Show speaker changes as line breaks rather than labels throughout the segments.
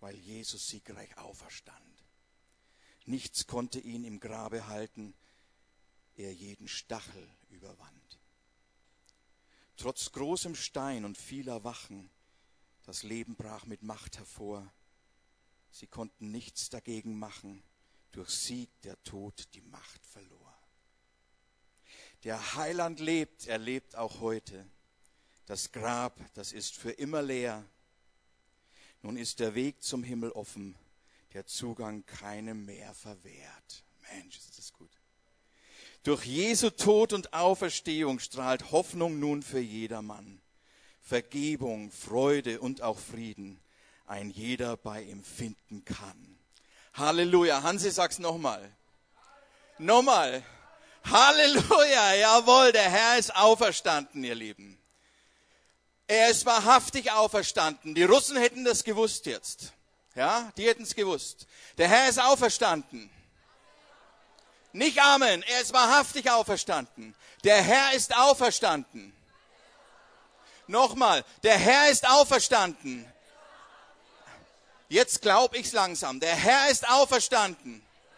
weil Jesus siegreich auferstand. Nichts konnte ihn im Grabe halten, er jeden Stachel überwand. Trotz großem Stein und vieler Wachen, das Leben brach mit Macht hervor. Sie konnten nichts dagegen machen, durch Sieg der Tod die Macht verlor. Der Heiland lebt, er lebt auch heute. Das Grab, das ist für immer leer. Nun ist der Weg zum Himmel offen, der Zugang keinem mehr verwehrt. Mensch, ist das gut. Durch Jesu Tod und Auferstehung strahlt Hoffnung nun für jedermann. Vergebung, Freude und auch Frieden, ein jeder bei ihm finden kann. Halleluja. Hansi, sag's nochmal. Nochmal. Halleluja. Jawohl, der Herr ist auferstanden, ihr Lieben. Er ist wahrhaftig auferstanden. Die Russen hätten das gewusst jetzt. Ja, die hätten es gewusst. Der Herr ist auferstanden. Nicht Amen. Er ist wahrhaftig auferstanden. Der Herr ist auferstanden. Nochmal. Der Herr ist auferstanden. Jetzt glaube ich's langsam. Der Herr ist auferstanden.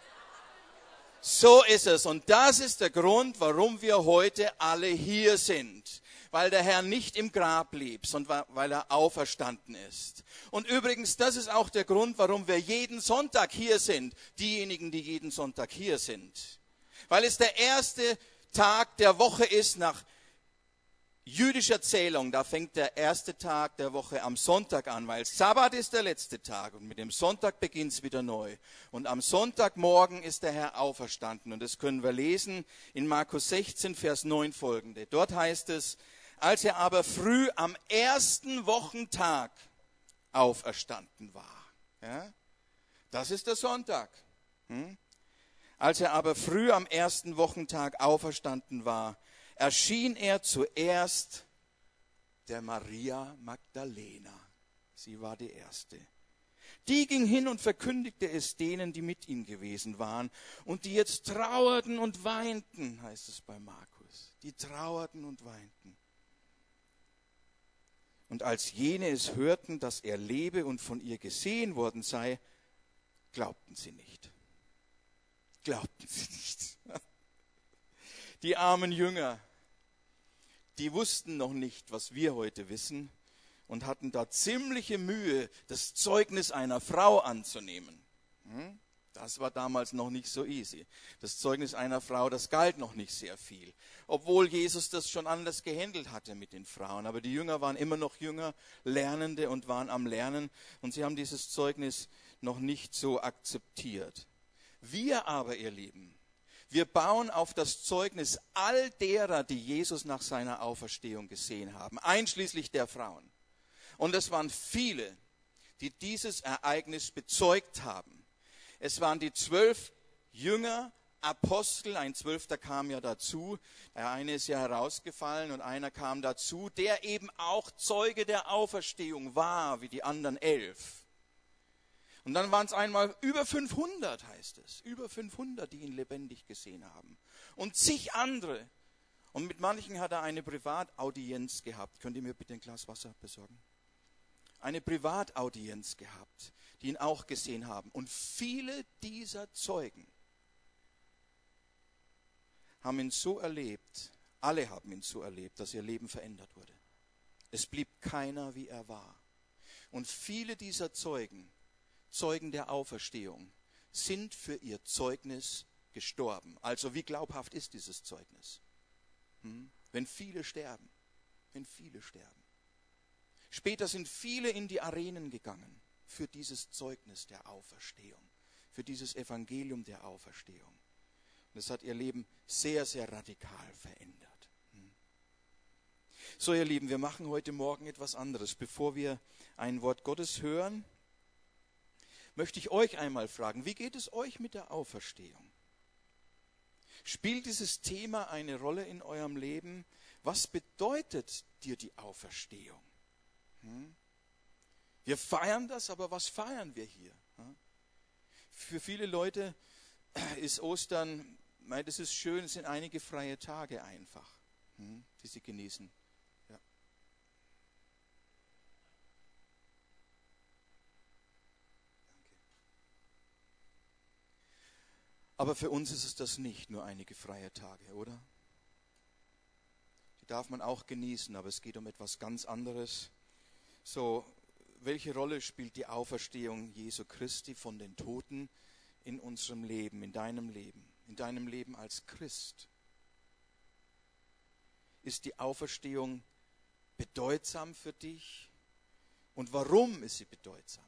So ist es. Und das ist der Grund, warum wir heute alle hier sind. Weil der Herr nicht im Grab lebt, sondern weil er auferstanden ist. Und übrigens, das ist auch der Grund, warum wir jeden Sonntag hier sind. Diejenigen, die jeden Sonntag hier sind. Weil es der erste Tag der Woche ist nach jüdischer Zählung. Da fängt der erste Tag der Woche am Sonntag an, weil Sabbat ist der letzte Tag. Und mit dem Sonntag beginnt es wieder neu. Und am Sonntagmorgen ist der Herr auferstanden. Und das können wir lesen in Markus 16, Vers 9 folgende. Dort heißt es, als er aber früh am ersten Wochentag auferstanden war. Ja? Das ist der Sonntag. Als er aber früh am ersten Wochentag auferstanden war, erschien er zuerst der Maria Magdalena. Sie war die erste. Die ging hin und verkündigte es denen, die mit ihm gewesen waren und die jetzt trauerten und weinten, heißt es bei Markus. Die trauerten und weinten. Und als jene es hörten, dass er lebe und von ihr gesehen worden sei, glaubten sie nicht. Glaubten sie nicht. Die armen Jünger, die wussten noch nicht, was wir heute wissen und hatten da ziemliche Mühe, das Zeugnis einer Frau anzunehmen. Das war damals noch nicht so easy. Das Zeugnis einer Frau, das galt noch nicht sehr viel. Obwohl Jesus das schon anders gehandelt hatte mit den Frauen. Aber die Jünger waren immer noch Jünger, Lernende und waren am Lernen. Und sie haben dieses Zeugnis noch nicht so akzeptiert. Wir aber, ihr Lieben, wir bauen auf das Zeugnis all derer, die Jesus nach seiner Auferstehung gesehen haben, einschließlich der Frauen. Und es waren viele, die dieses Ereignis bezeugt haben. Es waren die 12 Jünger, Apostel, ein 12. kam ja dazu, der eine ist ja herausgefallen und einer kam dazu, der eben auch Zeuge der Auferstehung war, wie die anderen 11. Und dann waren es einmal über 500, heißt es, über 500, die ihn lebendig gesehen haben. Und zig andere. Und mit manchen hat er eine Privataudienz gehabt. Könnt ihr mir bitte ein Glas Wasser besorgen? Eine Privataudienz gehabt, die ihn auch gesehen haben. Und viele dieser Zeugen haben ihn so erlebt, alle haben ihn so erlebt, dass ihr Leben verändert wurde. Es blieb keiner, wie er war. Und viele dieser Zeugen, Zeugen der Auferstehung, sind für ihr Zeugnis gestorben. Also wie glaubhaft ist dieses Zeugnis? Wenn viele sterben, Später sind viele in die Arenen gegangen für dieses Zeugnis der Auferstehung, für dieses Evangelium der Auferstehung. Und das hat ihr Leben sehr, sehr radikal verändert. So, ihr Lieben, wir machen heute Morgen etwas anderes. Bevor wir ein Wort Gottes hören, möchte ich euch einmal fragen, wie geht es euch mit der Auferstehung? Spielt dieses Thema eine Rolle in eurem Leben? Was bedeutet dir die Auferstehung? Wir feiern das, aber was feiern wir hier? Für viele Leute ist Ostern, das ist schön, es sind einige freie Tage einfach, die sie genießen. Ja. Aber für uns ist es das nicht, nur einige freie Tage, oder? Die darf man auch genießen, aber es geht um etwas ganz anderes. So, welche Rolle spielt die Auferstehung Jesu Christi von den Toten in unserem Leben, in deinem Leben als Christ? Ist die Auferstehung bedeutsam für dich? Und warum ist sie bedeutsam?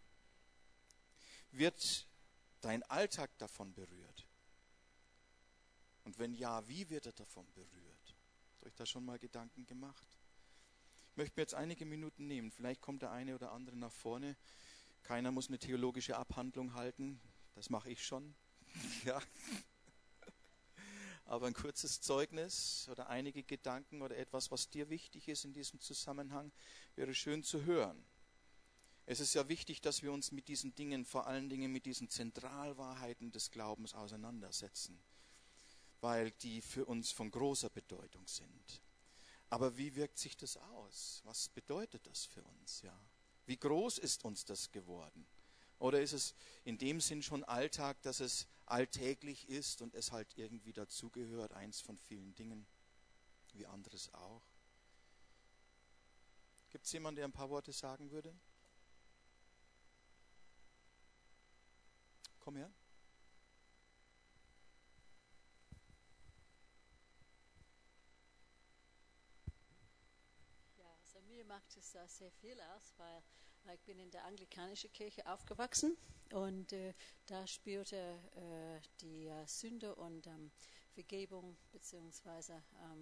Wird dein Alltag davon berührt? Und wenn ja, wie wird er davon berührt? Habt ihr euch da schon mal Gedanken gemacht? Ich möchte mir jetzt einige Minuten nehmen. Vielleicht kommt der eine oder andere nach vorne. Keiner muss eine theologische Abhandlung halten. Das mache ich schon. Ja. Aber ein kurzes Zeugnis oder einige Gedanken oder etwas, was dir wichtig ist in diesem Zusammenhang, wäre schön zu hören. Es ist ja wichtig, dass wir uns mit diesen Dingen, vor allen Dingen mit diesen Zentralwahrheiten des Glaubens auseinandersetzen, weil die für uns von großer Bedeutung sind. Aber wie wirkt sich das aus? Was bedeutet das für uns? Ja? Wie groß ist uns das geworden? Oder ist es in dem Sinn schon Alltag, dass es alltäglich ist und es halt irgendwie dazugehört, eins von vielen Dingen, wie anderes auch? Gibt es jemanden, der ein paar Worte sagen würde? Komm her.
Ja, also mir macht es sehr viel aus, weil ich bin in der anglikanischen Kirche aufgewachsen und da spürte die Sünde und Vergebung, beziehungsweise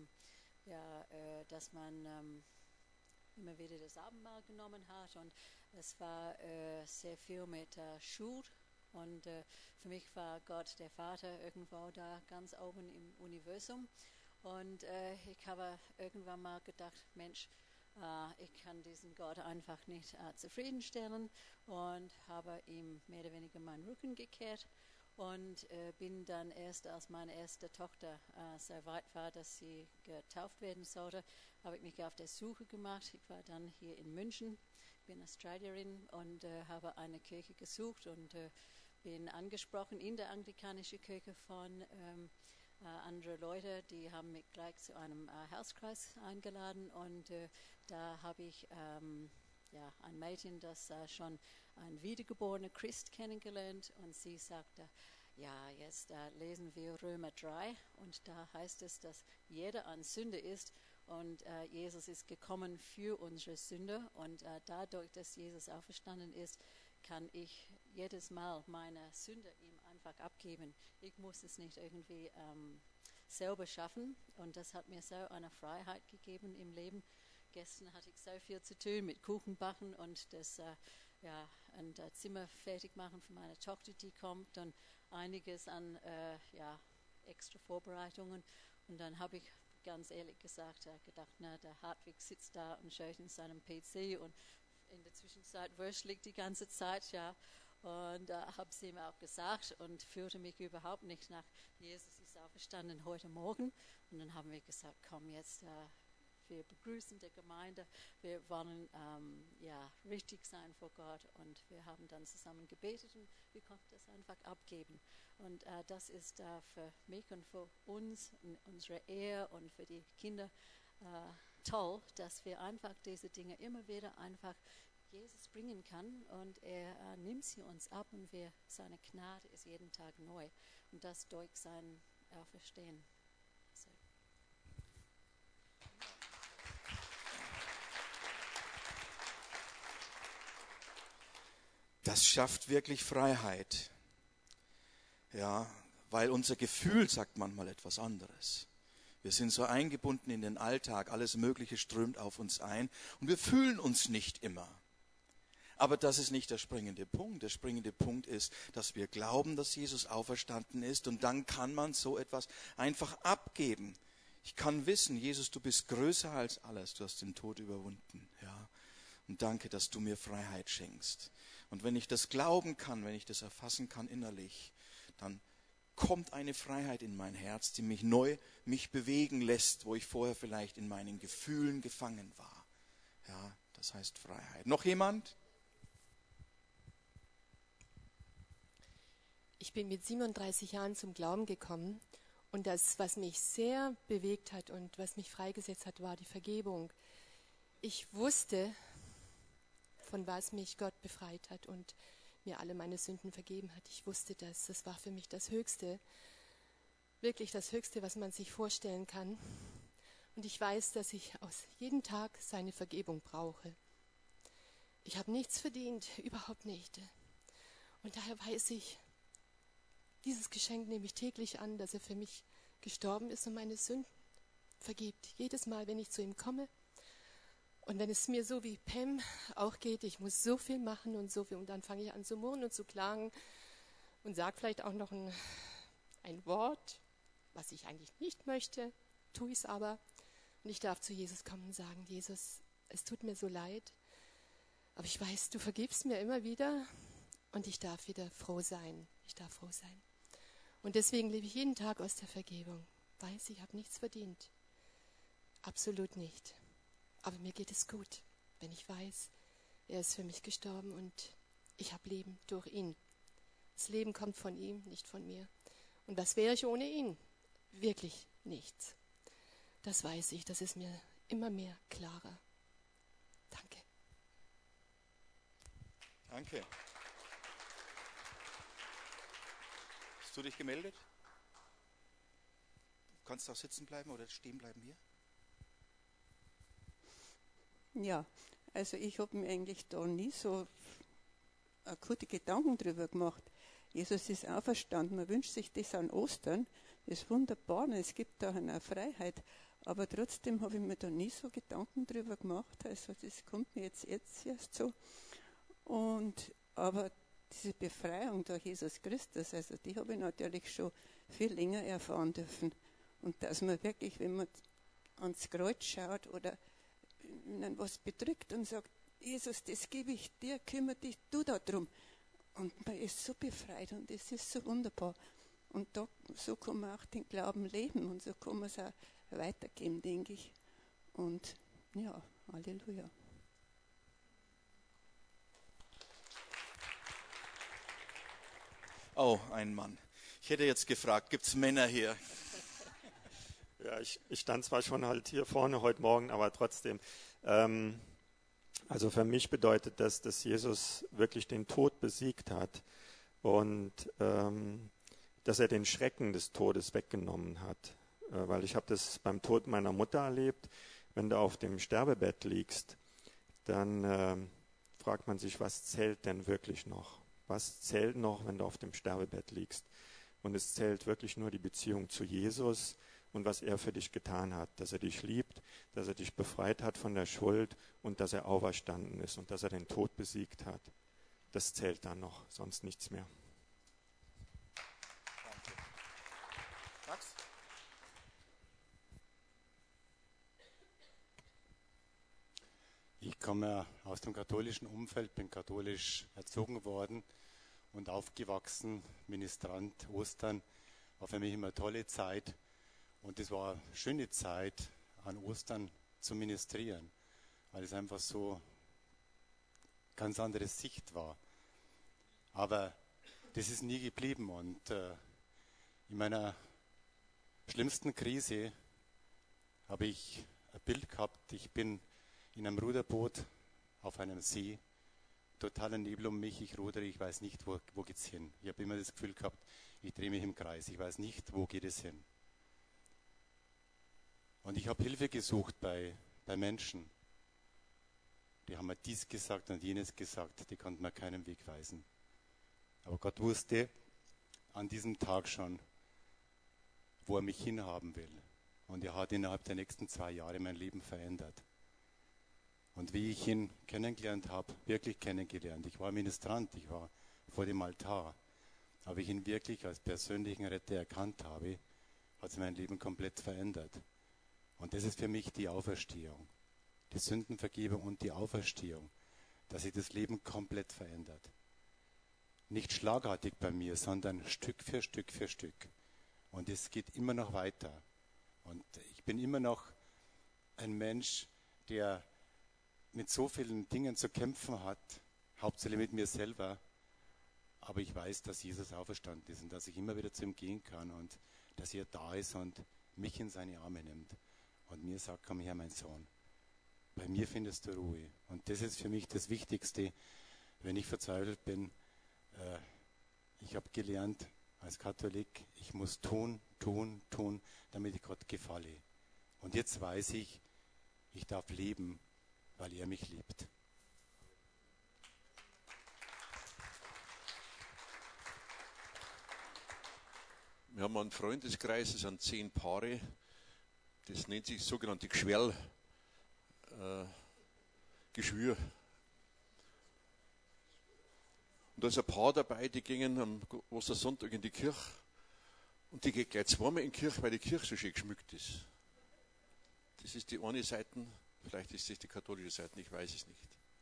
dass man immer wieder das Abendmahl genommen hat und es war sehr viel mit Schuld und für mich war Gott der Vater irgendwo da ganz oben im Universum und ich habe irgendwann mal gedacht, Mensch, ich kann diesen Gott einfach nicht zufriedenstellen und habe ihm mehr oder weniger meinen Rücken gekehrt und bin dann erst, als meine erste Tochter so weit war, dass sie getauft werden sollte, habe ich mich auf der Suche gemacht. Ich war dann hier in München, bin Australierin und habe eine Kirche gesucht und bin angesprochen in der anglikanischen Kirche von andere Leute, die haben mich gleich zu einem Hauskreis eingeladen und da habe ich ein Mädchen, das schon ein wiedergeborener Christ kennengelernt und sie sagte, ja, jetzt lesen wir Römer 3 und da heißt es, dass jeder ein Sünder ist und Jesus ist gekommen für unsere Sünde und dadurch, dass Jesus auferstanden ist, kann ich jedes Mal meine Sünde ihm einfach abgeben. Ich muss es nicht irgendwie selber schaffen und das hat mir so eine Freiheit gegeben im Leben. Gestern hatte ich so viel zu tun mit Kuchenbacken und das Zimmer fertig machen für meine Tochter, die kommt und einiges an extra Vorbereitungen und dann habe ich ganz ehrlich gesagt gedacht, na, der Hartwig sitzt da und schaut in seinem PC und in der Zwischenzeit wöchentlich die ganze Zeit, ja. Und habe es ihm auch gesagt und führte mich überhaupt nicht nach. Jesus ist auferstanden heute Morgen. Und dann haben wir gesagt, komm jetzt, wir begrüßen die Gemeinde. Wir wollen richtig sein vor Gott. Und wir haben dann zusammen gebetet und wir konnten das einfach abgeben. Und das ist für mich und für uns, unsere Ehe und für die Kinder toll, dass wir einfach diese Dinge immer wieder einfach Jesus bringen kann und er nimmt sie uns ab und seine Gnade ist jeden Tag neu und das durch sein Auferstehen. So.
Das schafft wirklich Freiheit. Ja, weil unser Gefühl sagt manchmal etwas anderes. Wir sind so eingebunden in den Alltag, alles Mögliche strömt auf uns ein und wir fühlen uns nicht immer. Aber das ist nicht der springende Punkt. Der springende Punkt ist, dass wir glauben, dass Jesus auferstanden ist und dann kann man so etwas einfach abgeben. Ich kann wissen, Jesus, du bist größer als alles, du hast den Tod überwunden. Ja. Und danke, dass du mir Freiheit schenkst. Und wenn ich das glauben kann, wenn ich das erfassen kann innerlich, dann kommt eine Freiheit in mein Herz, die mich neu bewegen lässt, wo ich vorher vielleicht in meinen Gefühlen gefangen war. Ja, das heißt Freiheit. Noch jemand?
Ich bin mit 37 Jahren zum Glauben gekommen und das, was mich sehr bewegt hat und was mich freigesetzt hat, war die Vergebung. Ich wusste, von was mich Gott befreit hat und mir alle meine Sünden vergeben hat. Ich wusste das. Das war für mich das Höchste, wirklich das Höchste, was man sich vorstellen kann. Und ich weiß, dass ich aus jedem Tag seine Vergebung brauche. Ich habe nichts verdient, überhaupt nicht. Und daher weiß ich, dieses Geschenk nehme ich täglich an, dass er für mich gestorben ist und meine Sünden vergibt. Jedes Mal, wenn ich zu ihm komme. Und wenn es mir so wie Pam auch geht, ich muss so viel machen und so viel, und dann fange ich an zu murren und zu klagen und sage vielleicht auch noch ein Wort, was ich eigentlich nicht möchte, tue ich es aber. Und ich darf zu Jesus kommen und sagen, Jesus, es tut mir so leid, aber ich weiß, du vergibst mir immer wieder und ich darf wieder froh sein. Ich darf froh sein. Und deswegen lebe ich jeden Tag aus der Vergebung. Weiß, ich habe nichts verdient. Absolut nicht. Aber mir geht es gut, wenn ich weiß, er ist für mich gestorben und ich habe Leben durch ihn. Das Leben kommt von ihm, nicht von mir. Und was wäre ich ohne ihn? Wirklich nichts. Das weiß ich, das ist mir immer mehr klarer. Danke.
Danke. Hast du dich gemeldet? Du kannst auch sitzen bleiben oder stehen bleiben hier?
Ja, also ich habe mir eigentlich da nie so akute Gedanken drüber gemacht. Jesus ist auferstanden, man wünscht sich das an Ostern, das ist wunderbar, und es gibt da eine Freiheit, aber trotzdem habe ich mir da nie so Gedanken drüber gemacht, also das kommt mir jetzt erst so. Aber diese Befreiung durch Jesus Christus, also die habe ich natürlich schon viel länger erfahren dürfen. Und dass man wirklich, wenn man ans Kreuz schaut oder ihnen was bedrückt und sagt, Jesus, das gebe ich dir, kümmere dich du darum. Und man ist so befreit und es ist so wunderbar. Und so kann man auch den Glauben leben und so kann man es auch weitergeben, denke ich. Und ja, Halleluja.
Oh, ein Mann. Ich hätte jetzt gefragt, gibt es Männer hier?
Ja, ich stand zwar schon halt hier vorne heute Morgen, aber trotzdem. Also für mich bedeutet das, dass Jesus wirklich den Tod besiegt hat und dass er den Schrecken des Todes weggenommen hat. Weil ich habe das beim Tod meiner Mutter erlebt. Wenn du auf dem Sterbebett liegst, dann fragt man sich, was zählt denn wirklich noch? Was zählt noch, wenn du auf dem Sterbebett liegst? Und es zählt wirklich nur die Beziehung zu Jesus und was er für dich getan hat, dass er dich liebt, dass er dich befreit hat von der Schuld und dass er auferstanden ist und dass er den Tod besiegt hat. Das zählt dann noch, sonst nichts mehr.
Danke. Max?
Ich komme aus dem katholischen Umfeld, bin katholisch erzogen worden und aufgewachsen, Ministrant, Ostern, war für mich immer eine tolle Zeit. Und es war eine schöne Zeit, an Ostern zu ministrieren, weil es einfach so eine ganz andere Sicht war. Aber das ist nie geblieben. Und in meiner schlimmsten Krise habe ich ein Bild gehabt. Ich bin in einem Ruderboot auf einem See, totaler Nebel um mich, ich rudere, ich weiß nicht, wo geht's hin. Ich habe immer das Gefühl gehabt, ich drehe mich im Kreis, ich weiß nicht, wo geht es hin. Und ich habe Hilfe gesucht bei Menschen. Die haben mir dies gesagt und jenes gesagt, die konnten mir keinen Weg weisen. Aber Gott wusste an diesem Tag schon, wo er mich hinhaben will. Und er hat innerhalb der nächsten 2 Jahre mein Leben verändert. Und wie ich ihn kennengelernt habe, wirklich kennengelernt. Ich war Ministrant, ich war vor dem Altar. Aber ich ihn wirklich als persönlichen Retter erkannt habe, hat sich mein Leben komplett verändert. Und das ist für mich die Auferstehung. Die Sündenvergebung und die Auferstehung. Dass sich das Leben komplett verändert. Nicht schlagartig bei mir, sondern Stück für Stück für Stück. Und es geht immer noch weiter. Und ich bin immer noch ein Mensch, der mit so vielen Dingen zu kämpfen hat, hauptsächlich mit mir selber, Aber ich weiß, dass Jesus auferstanden ist und dass ich immer wieder zu ihm gehen kann und dass er da ist und mich in seine Arme nimmt und mir sagt, komm her, mein Sohn. Bei mir findest du Ruhe. Und das ist für mich das Wichtigste, wenn ich verzweifelt bin. Ich habe gelernt als Katholik, ich muss tun, damit ich Gott gefalle. Und jetzt weiß ich, ich darf leben, weil er mich liebt.
Wir haben einen Freundeskreis, das sind 10 Paare. Das nennt sich sogenannte Geschwür. Und da ist ein Paar dabei, die gingen am Ostersonntag in die Kirche. Und die geht gleich zweimal in die Kirche, weil die Kirche so schön geschmückt ist. Das ist die eine Seite, vielleicht ist das die katholische Seite, ich weiß es nicht.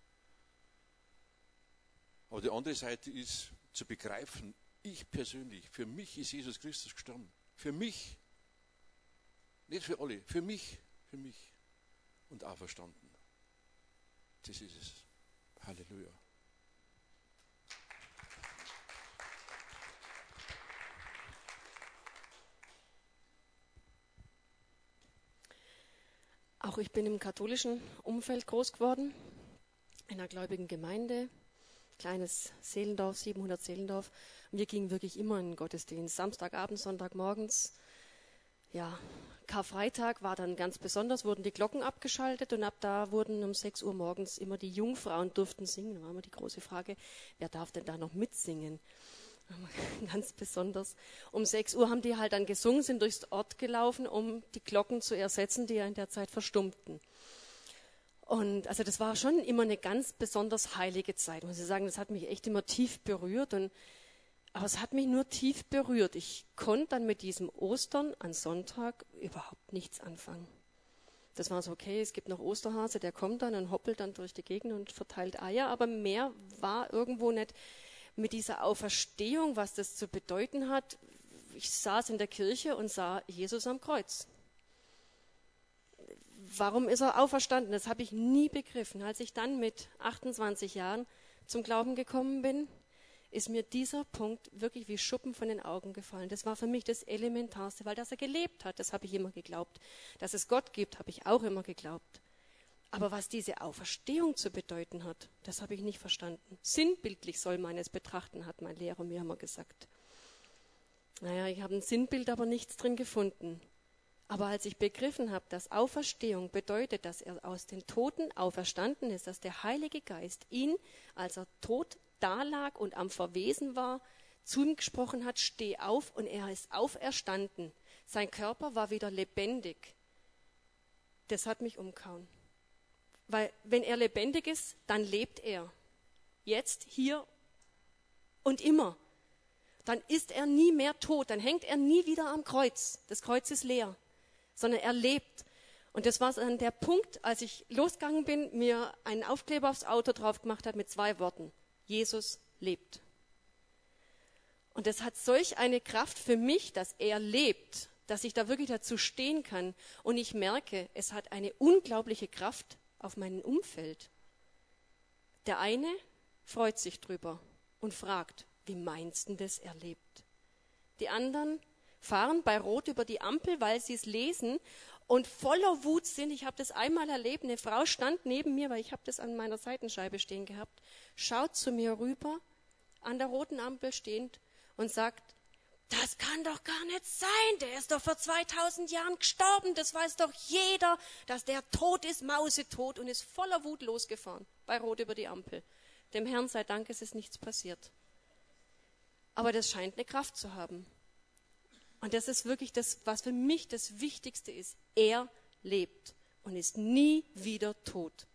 Aber die andere Seite ist zu begreifen, ich persönlich, für mich ist Jesus Christus gestorben. Für mich. Nicht für alle, für mich. Und auferstanden. Das ist es. Halleluja.
Auch ich bin im katholischen Umfeld groß geworden, in einer gläubigen Gemeinde, kleines Seelendorf, 700 Seelendorf. Und wir gingen wirklich immer in den Gottesdienst, Samstagabend, Sonntagmorgens. Ja, Karfreitag war dann ganz besonders, wurden die Glocken abgeschaltet und ab da wurden um 6 Uhr morgens immer die Jungfrauen durften singen. Da war immer die große Frage, wer darf denn da noch mitsingen? Ganz besonders. Um 6 Uhr haben die halt dann gesungen, sind durchs Ort gelaufen, um die Glocken zu ersetzen, die ja in der Zeit verstummten. Und also das war schon immer eine ganz besonders heilige Zeit. Muss ich sagen, das hat mich echt immer tief berührt. Aber es hat mich nur tief berührt. Ich konnte dann mit diesem Ostern an Sonntag überhaupt nichts anfangen. Das war so, okay, es gibt noch Osterhase, der kommt dann und hoppelt dann durch die Gegend und verteilt Eier. Aber mehr war irgendwo nicht mit dieser Auferstehung, was das zu bedeuten hat. Ich saß in der Kirche und sah Jesus am Kreuz. Warum ist er auferstanden? Das habe ich nie begriffen. Als ich dann mit 28 Jahren zum Glauben gekommen bin, ist mir dieser Punkt wirklich wie Schuppen von den Augen gefallen. Das war für mich das Elementarste, weil dass er gelebt hat, das habe ich immer geglaubt. Dass es Gott gibt, habe ich auch immer geglaubt. Aber was diese Auferstehung zu bedeuten hat, das habe ich nicht verstanden. Sinnbildlich soll man es betrachten, hat mein Lehrer mir immer gesagt. Naja, ich habe ein Sinnbild, aber nichts drin gefunden. Aber als ich begriffen habe, dass Auferstehung bedeutet, dass er aus den Toten auferstanden ist, dass der Heilige Geist ihn, als er tot dalag und am Verwesen war, zu ihm gesprochen hat, steh auf, und er ist auferstanden. Sein Körper war wieder lebendig. Das hat mich umgehauen. Weil wenn er lebendig ist, dann lebt er. Jetzt, hier und immer. Dann ist er nie mehr tot, dann hängt er nie wieder am Kreuz. Das Kreuz ist leer, sondern er lebt. Und das war dann der Punkt, als ich losgegangen bin, mir einen Aufkleber aufs Auto drauf gemacht hat mit 2 Worten. Jesus lebt. Und das hat solch eine Kraft für mich, dass er lebt, dass ich da wirklich dazu stehen kann. Und ich merke, es hat eine unglaubliche Kraft auf mein Umfeld. Der eine freut sich drüber und fragt, wie meinst du das, er lebt? Die anderen fahren bei Rot über die Ampel, weil sie es lesen und voller Wut sind. Ich habe das einmal erlebt, eine Frau stand neben mir, weil ich habe das an meiner Seitenscheibe stehen gehabt, schaut zu mir rüber, an der roten Ampel stehend und sagt, das kann doch gar nicht sein, der ist doch vor 2000 Jahren gestorben, das weiß doch jeder, dass der tot ist, mausetot, und ist voller Wut losgefahren, bei Rot über die Ampel. Dem Herrn sei Dank, es ist nichts passiert. Aber das scheint eine Kraft zu haben. Und das ist wirklich das, was für mich das Wichtigste ist. Er lebt und ist nie wieder tot.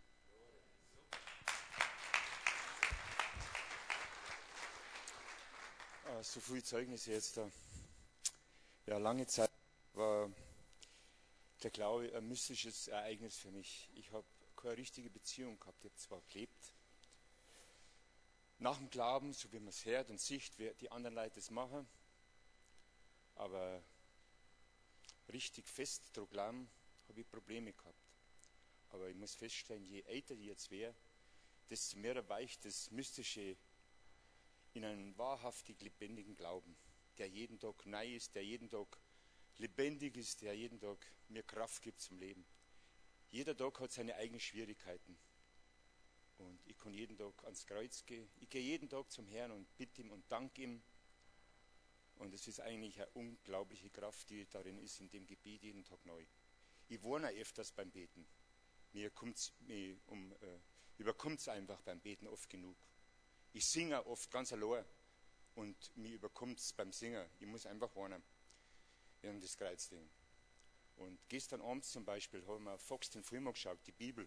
So viele Zeugnisse jetzt da. Ja, lange Zeit war der Glaube ein mystisches Ereignis für mich. Ich habe keine richtige Beziehung gehabt. Ich habe zwar gelebt, nach dem Glauben, so wie man es hört und sieht, wie die anderen Leute das machen, aber richtig fest daran glauben, habe ich Probleme gehabt. Aber ich muss feststellen, je älter ich jetzt wäre, desto mehr weicht das Mystische in einen wahrhaftig lebendigen Glauben, der jeden Tag neu ist, der jeden Tag lebendig ist, der jeden Tag mir Kraft gibt zum Leben. Jeder Tag hat seine eigenen Schwierigkeiten. Und ich kann jeden Tag ans Kreuz gehen. Ich gehe jeden Tag zum Herrn und bitte ihm und danke ihm. Und es ist eigentlich eine unglaubliche Kraft, die darin ist, in dem Gebet jeden Tag neu. Ich warne öfters beim Beten. Mir überkommt es einfach beim Beten oft genug. Ich singe oft ganz allein und mir überkommt es beim Singen. Ich muss einfach warnen, während das Kreuzding. Und gestern Abend zum Beispiel haben wir Fox den Film geschaut, die Bibel.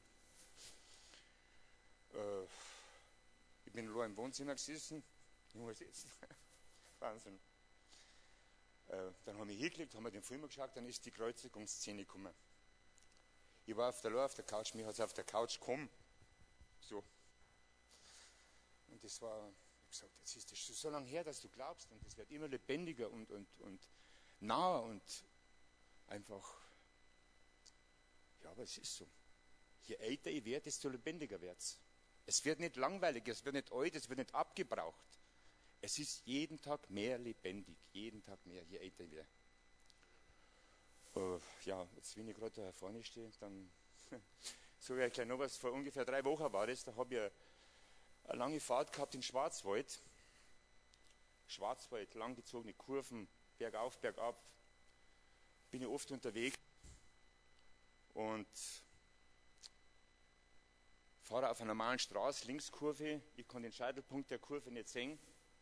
Ich bin allein im Wohnzimmer gesessen. Wahnsinn. Dann haben wir hingelegt, haben wir den Film geschaut, dann ist die Kreuzigungsszene gekommen. Ich war auf der Couch, mir hat es auf der Couch gekommen. So. Und das war, ich habe gesagt, jetzt ist das schon so lange her, dass du glaubst und es wird immer lebendiger und naher und einfach, ja, aber es ist so. Je älter ich werde, desto lebendiger wird es. Es wird nicht langweilig, es wird nicht alt, es wird nicht abgebraucht. Es ist jeden Tag mehr lebendig, jeden Tag mehr, je älter ich werde. Ja, jetzt wenn ich gerade da vorne stehe, dann sage ich euch gleich noch was. Vor ungefähr 3 Wochen war das, da habe ich eine lange Fahrt gehabt in Schwarzwald. Schwarzwald, langgezogene Kurven, bergauf, bergab. Bin ich oft unterwegs und fahre auf einer normalen Straße, Linkskurve. Ich kann den Scheitelpunkt der Kurve nicht sehen.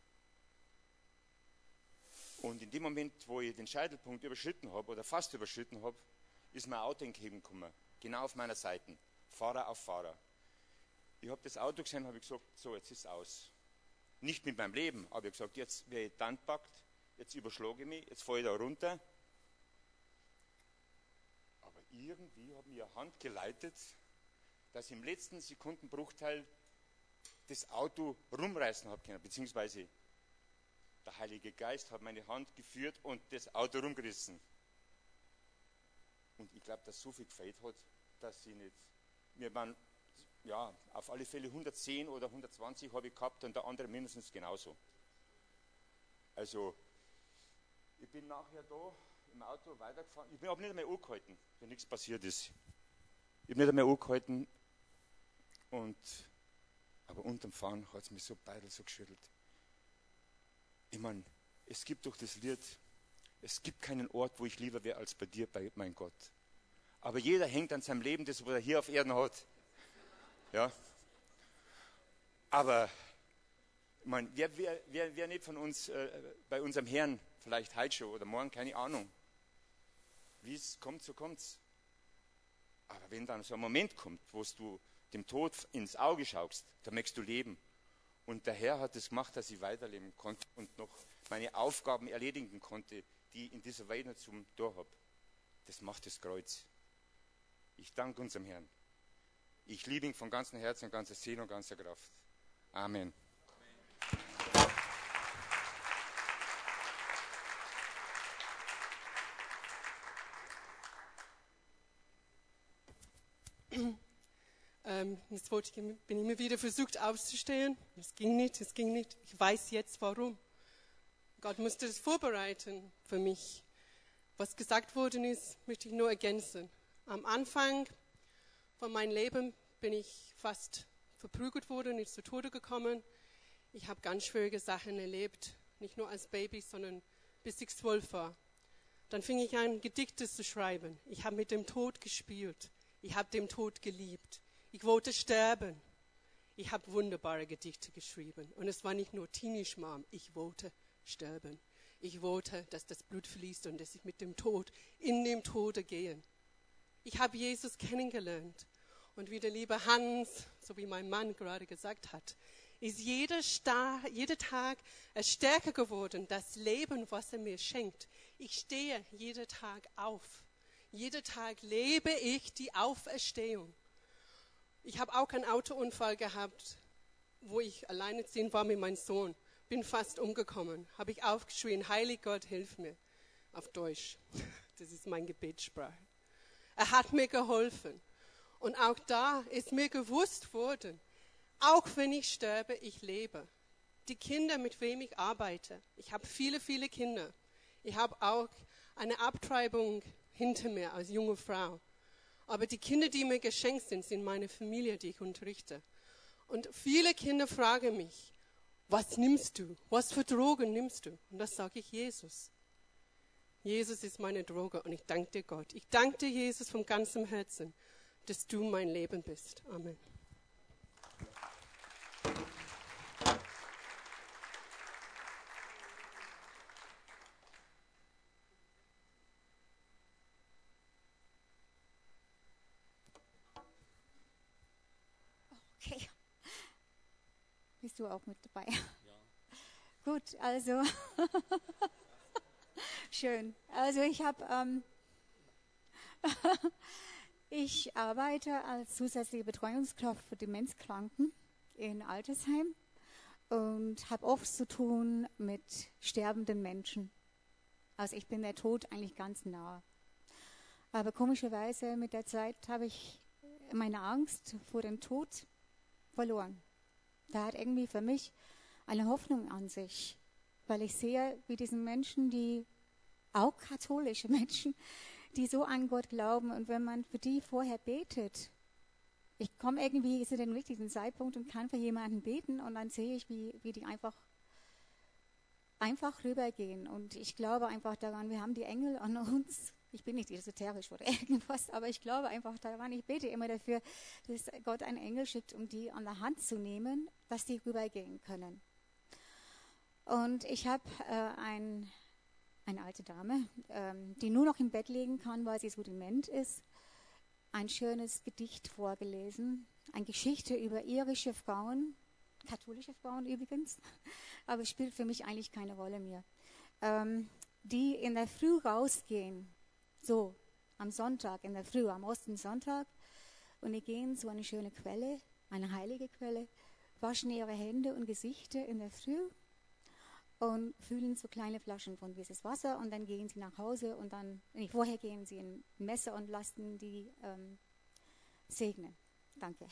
Und in dem Moment, wo ich den Scheitelpunkt überschritten habe oder fast überschritten habe, ist mein Auto entgegengekommen. Genau auf meiner Seite. Fahrer auf Fahrer. Ich habe das Auto gesehen und habe gesagt, so, jetzt ist es aus. Nicht mit meinem Leben, aber ich habe gesagt, jetzt werde ich dann packt, jetzt überschlage ich mich, jetzt fahre ich da runter. Aber irgendwie hat mir eine Hand geleitet, dass ich im letzten Sekundenbruchteil das Auto rumreißen habe können, beziehungsweise der Heilige Geist hat meine Hand geführt und das Auto rumgerissen. Und ich glaube, dass so viel gefällt hat, dass sie nicht. Wir waren, ja, auf alle Fälle 110 oder 120 habe ich gehabt und der andere mindestens genauso. Also, ich bin nachher da im Auto weitergefahren. Ich habe nicht einmal angehalten, wenn nichts passiert ist. Ich habe nicht einmal angehalten. Aber unterm Fahren hat es mich so beidel so geschüttelt. Ich meine, es gibt doch das Lied, es gibt keinen Ort, wo ich lieber wäre als bei dir, bei mein Gott. Aber jeder hängt an seinem Leben, das was er hier auf Erden hat. Ja. Aber, ich meine, wer nicht von uns bei unserem Herrn, vielleicht heute schon oder morgen, keine Ahnung. Wie es kommt, so kommt's. Aber wenn dann so ein Moment kommt, wo du dem Tod ins Auge schaust, da möchtest du leben. Und der Herr hat es gemacht, dass ich weiterleben konnte und noch meine Aufgaben erledigen konnte, die ich in dieser Welt noch zum Tor habe. Das macht das Kreuz. Ich danke unserem Herrn. Ich liebe ihn von ganzem Herzen und ganzer Seele und ganzer Kraft. Amen.
Jetzt bin ich immer wieder versucht aufzustehen. Es ging nicht. Ich weiß jetzt warum. Gott musste das vorbereiten für mich. Was gesagt worden ist, möchte ich nur ergänzen. Am Anfang von meinem Leben bin ich fast verprügelt worden, nicht zu Tode gekommen. Ich habe ganz schwierige Sachen erlebt, nicht nur als Baby, sondern bis ich 12 war. Dann fing ich an, Gedichte zu schreiben. Ich habe mit dem Tod gespielt. Ich habe den Tod geliebt. Ich wollte sterben. Ich habe wunderbare Gedichte geschrieben. Und es war nicht nur Teenie-Schmarrn. Ich wollte sterben. Ich wollte, dass das Blut fließt und dass ich mit dem Tod in dem Tode gehe. Ich habe Jesus kennengelernt. Und wie der liebe Hans, so wie mein Mann gerade gesagt hat, ist jeder Tag stärker geworden, das Leben, was er mir schenkt. Ich stehe jeden Tag auf. Jeden Tag lebe ich die Auferstehung. Ich habe auch einen Autounfall gehabt, wo ich alleinerziehend war mit meinem Sohn. Bin fast umgekommen. Habe ich aufgeschrien, Heilig Gott, hilf mir. Auf Deutsch. Das ist mein Gebetssprache. Er hat mir geholfen. Und auch da ist mir gewusst worden, auch wenn ich sterbe, ich lebe. die Kinder, mit wem ich arbeite. Ich habe viele, viele Kinder. Ich habe auch eine Abtreibung hinter mir als junge Frau. Aber die Kinder, die mir geschenkt sind, sind meine Familie, die ich unterrichte. Und viele Kinder fragen mich, was nimmst du? Was für Drogen nimmst du? Und das sage ich Jesus. Jesus ist meine Droge und ich danke dir Gott. Ich danke dir, Jesus, von ganzem Herzen, dass du mein Leben bist. Amen.
Okay. Bist du auch mit dabei? Ja. Gut, also schön. Also ich arbeite als zusätzliche Betreuungskraft für Demenzkranken in Altersheim und habe oft zu tun mit sterbenden Menschen. Also ich bin der Tod eigentlich ganz nah. Aber komischerweise mit der Zeit habe ich meine Angst vor dem Tod verloren. Da hat irgendwie für mich eine Hoffnung an sich, weil ich sehe, wie diesen Menschen, die auch katholische Menschen, die so an Gott glauben, und wenn man für die vorher betet, ich komme irgendwie zu dem richtigen Zeitpunkt und kann für jemanden beten und dann sehe ich, wie die einfach rübergehen, und ich glaube einfach daran, wir haben die Engel an uns. Ich bin nicht esoterisch oder irgendwas, aber ich glaube einfach daran, ich bete immer dafür, dass Gott einen Engel schickt, um die an der Hand zu nehmen, dass die rübergehen können. Und ich habe eine alte Dame, die nur noch im Bett liegen kann, weil sie so dement ist, ein schönes Gedicht vorgelesen, eine Geschichte über irische Frauen, katholische Frauen übrigens, aber es spielt für mich eigentlich keine Rolle mehr, die in der Früh rausgehen, so am Sonntag, in der Früh, am Ostensonntag, und die gehen zu einer schönen Quelle, eine heilige Quelle, waschen ihre Hände und Gesichter in der Früh und füllen so kleine Flaschen von dieses Wasser, und dann gehen sie nach Hause und dann, vorher gehen sie in Messe und lassen die segnen. Danke.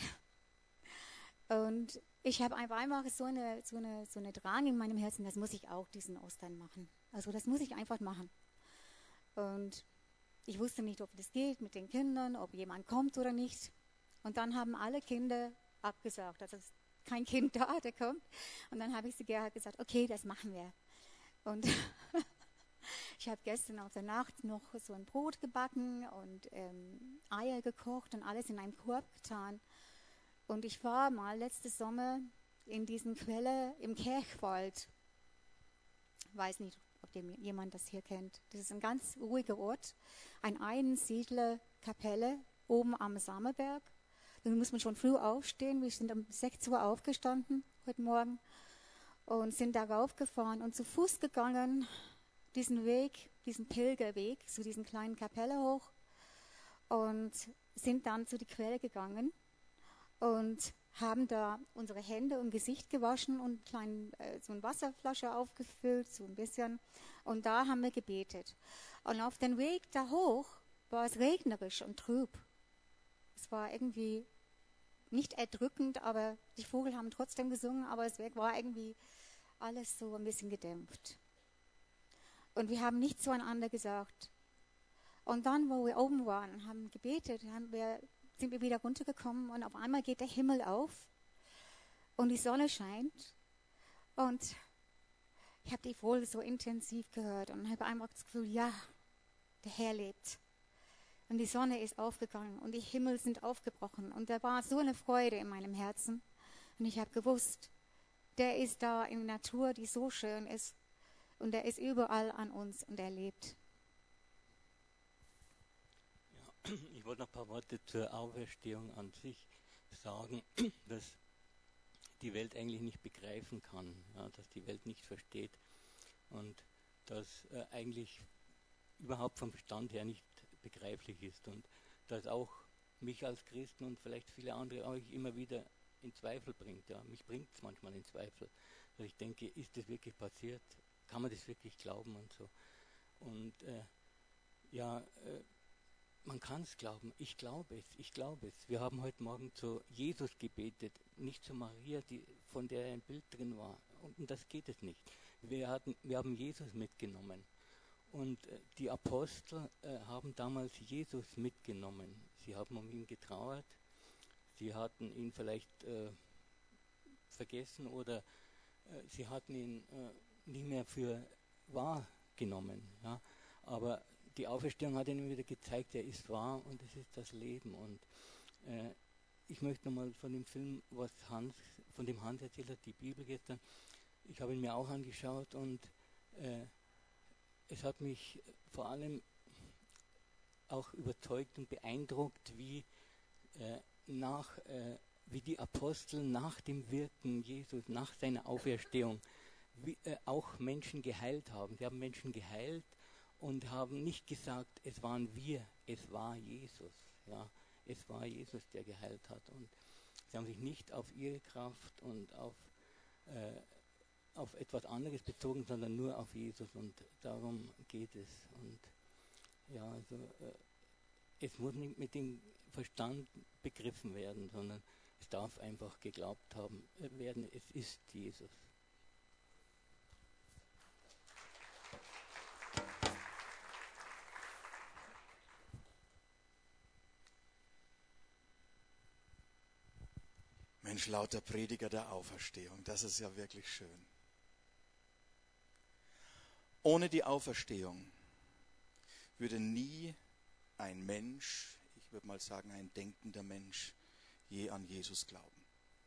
Und ich habe einfach so eine Drang in meinem Herzen, das muss ich auch diesen Ostern machen. Also das muss ich einfach machen. Und ich wusste nicht, ob das geht mit den Kindern, ob jemand kommt oder nicht. Und dann haben alle Kinder abgesagt. Also es ist kein Kind da, der kommt. Und dann habe ich zu Gerhard gesagt, okay, das machen wir. Und ich habe gestern auf der Nacht noch so ein Brot gebacken und Eier gekocht und alles in einen Korb getan. Und ich war mal letzten Sommer in diesen Quelle im Kirchwald. Weiß nicht, ob jemand das hier kennt. Das ist ein ganz ruhiger Ort. Eine Einsiedlerkapelle oben am Sammerberg. Da muss man schon früh aufstehen. Wir sind um 6 Uhr aufgestanden heute Morgen und sind darauf gefahren und zu Fuß gegangen, diesen Weg, diesen Pilgerweg zu diesen kleinen Kapelle hoch, und sind dann zu der Quelle gegangen und haben da unsere Hände und Gesicht gewaschen und so eine Wasserflasche aufgefüllt, so ein bisschen. Und da haben wir gebetet. Und auf dem Weg da hoch war es regnerisch und trüb. Es war irgendwie nicht erdrückend, aber die Vögel haben trotzdem gesungen, aber es war irgendwie alles so ein bisschen gedämpft. Und wir haben nichts zueinander gesagt. Und dann, wo wir oben waren, haben gebetet, sind wir wieder runtergekommen, und auf einmal geht der Himmel auf und die Sonne scheint, und ich habe die Vögel so intensiv gehört und habe einfach das Gefühl, ja, der Herr lebt. Und die Sonne ist aufgegangen und die Himmel sind aufgebrochen, und da war so eine Freude in meinem Herzen, und ich habe gewusst, der ist da in der Natur, die so schön ist, und er ist überall an uns und er lebt.
Ich wollte noch ein paar Worte zur Auferstehung an sich sagen, dass die Welt eigentlich nicht begreifen kann, ja, dass die Welt nicht versteht und dass eigentlich überhaupt vom Verstand her nicht begreiflich ist, und dass auch mich als Christen und vielleicht viele andere auch immer wieder in Zweifel bringt. Ja. Mich bringt es manchmal in Zweifel, dass ich denke, ist das wirklich passiert? Kann man das wirklich glauben und so? Und man kann es glauben. Ich glaube es. Wir haben heute Morgen zu Jesus gebetet, nicht zu Maria, von der ein Bild drin war. um das geht es nicht. Wir haben Jesus mitgenommen. Und die Apostel haben damals Jesus mitgenommen. Sie haben um ihn getrauert. Sie hatten ihn vielleicht vergessen oder sie hatten ihn nicht mehr für wahr genommen. Ja? Aber die Auferstehung hat ihnen wieder gezeigt, er ist wahr und es ist das Leben. Und ich möchte nochmal von dem Film, von dem Hans erzählt hat, die Bibel gestern, ich habe ihn mir auch angeschaut und es hat mich vor allem auch überzeugt und beeindruckt, wie die Apostel nach dem Wirken Jesus, nach seiner Auferstehung, auch Menschen geheilt haben. Sie haben Menschen geheilt und haben nicht gesagt, es waren wir, es war Jesus. Ja, es war Jesus, der geheilt hat. Und sie haben sich nicht auf ihre Kraft und auf etwas anderes bezogen, sondern nur auf Jesus. Und darum geht es. Und ja, also es muss nicht mit dem Verstand begriffen werden, sondern es darf einfach geglaubt werden, es ist Jesus.
Mensch, lauter Prediger der Auferstehung, das ist ja wirklich schön. Ohne die Auferstehung würde nie ein Mensch, ich würde mal sagen ein denkender Mensch, je an Jesus glauben.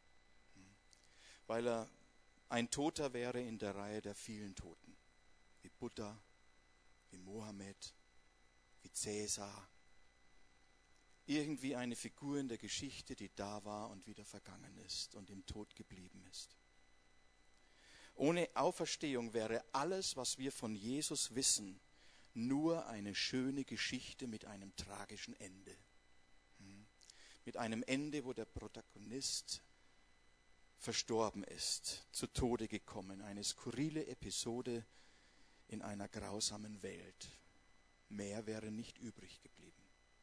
Weil er ein Toter wäre in der Reihe der vielen Toten, wie Buddha, wie Mohammed, wie Cäsar. Irgendwie eine Figur in der Geschichte, die da war und wieder vergangen ist und im Tod geblieben ist. Ohne Auferstehung wäre alles, was wir von Jesus wissen, nur eine schöne Geschichte mit einem tragischen Ende. Mit einem Ende, wo der Protagonist verstorben ist, zu Tode gekommen. Eine skurrile Episode in einer grausamen Welt. Mehr wäre nicht übrig geblieben.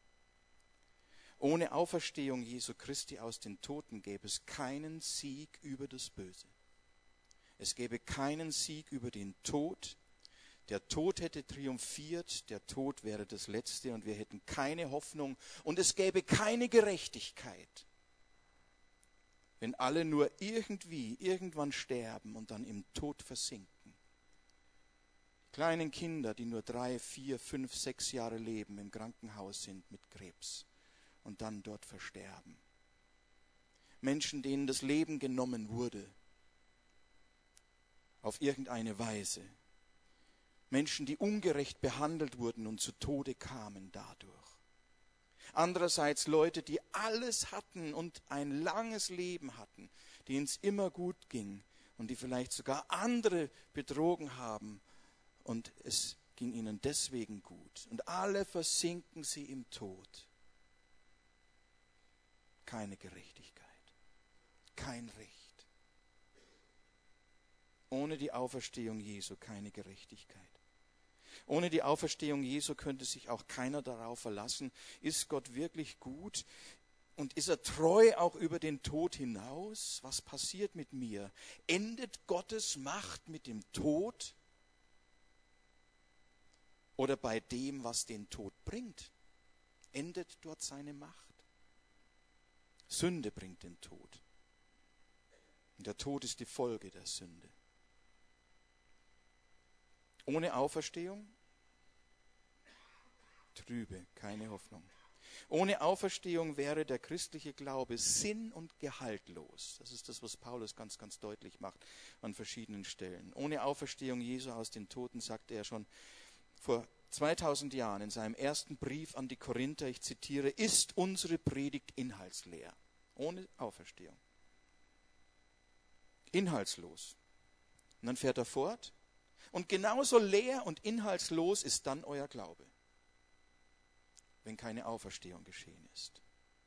Ohne Auferstehung Jesu Christi aus den Toten gäbe es keinen Sieg über das Böse. Es gäbe keinen Sieg über den Tod. Der Tod hätte triumphiert, der Tod wäre das Letzte und wir hätten keine Hoffnung und es gäbe keine Gerechtigkeit, wenn alle nur irgendwann sterben und dann im Tod versinken. Kleinen Kinder, die nur 3, 4, 5, 6 Jahre leben, im Krankenhaus sind mit Krebs und dann dort versterben. Menschen, denen das Leben genommen wurde, auf irgendeine Weise. Menschen, die ungerecht behandelt wurden und zu Tode kamen dadurch. Andererseits Leute, die alles hatten und ein langes Leben hatten, denen es immer gut ging und die vielleicht sogar andere betrogen haben und es ging ihnen deswegen gut. Und alle versinken sie im Tod. Keine Gerechtigkeit, kein Recht. Ohne die Auferstehung Jesu keine Gerechtigkeit. Ohne die Auferstehung Jesu könnte sich auch keiner darauf verlassen, ist Gott wirklich gut und ist er treu auch über den Tod hinaus? Was passiert mit mir? Endet Gottes Macht mit dem Tod oder bei dem, was den Tod bringt? Endet dort seine Macht? Sünde bringt den Tod. Und der Tod ist die Folge der Sünde. Ohne Auferstehung? Trübe, keine Hoffnung. Ohne Auferstehung wäre der christliche Glaube sinn- und gehaltlos. Das ist das, was Paulus ganz, ganz deutlich macht an verschiedenen Stellen. Ohne Auferstehung Jesu aus den Toten, sagte er schon vor 2000 Jahren in seinem ersten Brief an die Korinther, ich zitiere, ist unsere Predigt inhaltsleer. Ohne Auferstehung. Inhaltslos. Und dann fährt er fort. Und genauso leer und inhaltslos ist dann euer Glaube, wenn keine Auferstehung geschehen ist.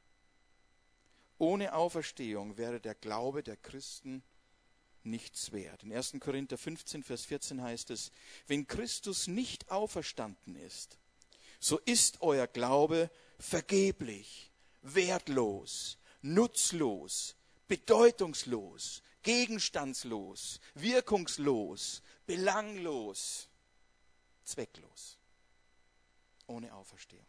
Ohne Auferstehung wäre der Glaube der Christen nichts wert. In 1. Korinther 15, Vers 14 heißt es, wenn Christus nicht auferstanden ist, so ist euer Glaube vergeblich, wertlos, nutzlos, bedeutungslos, gegenstandslos, wirkungslos, belanglos, zwecklos, ohne Auferstehung.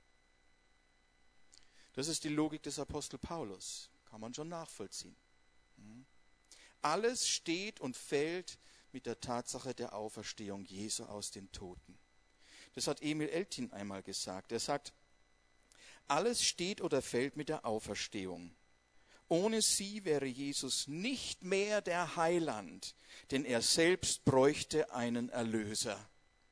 Das ist die Logik des Apostel Paulus, kann man schon nachvollziehen. Alles steht und fällt mit der Tatsache der Auferstehung Jesu aus den Toten. Das hat Emil Eltin einmal gesagt. Er sagt, alles steht oder fällt mit der Auferstehung. Ohne sie wäre Jesus nicht mehr der Heiland, denn er selbst bräuchte einen Erlöser.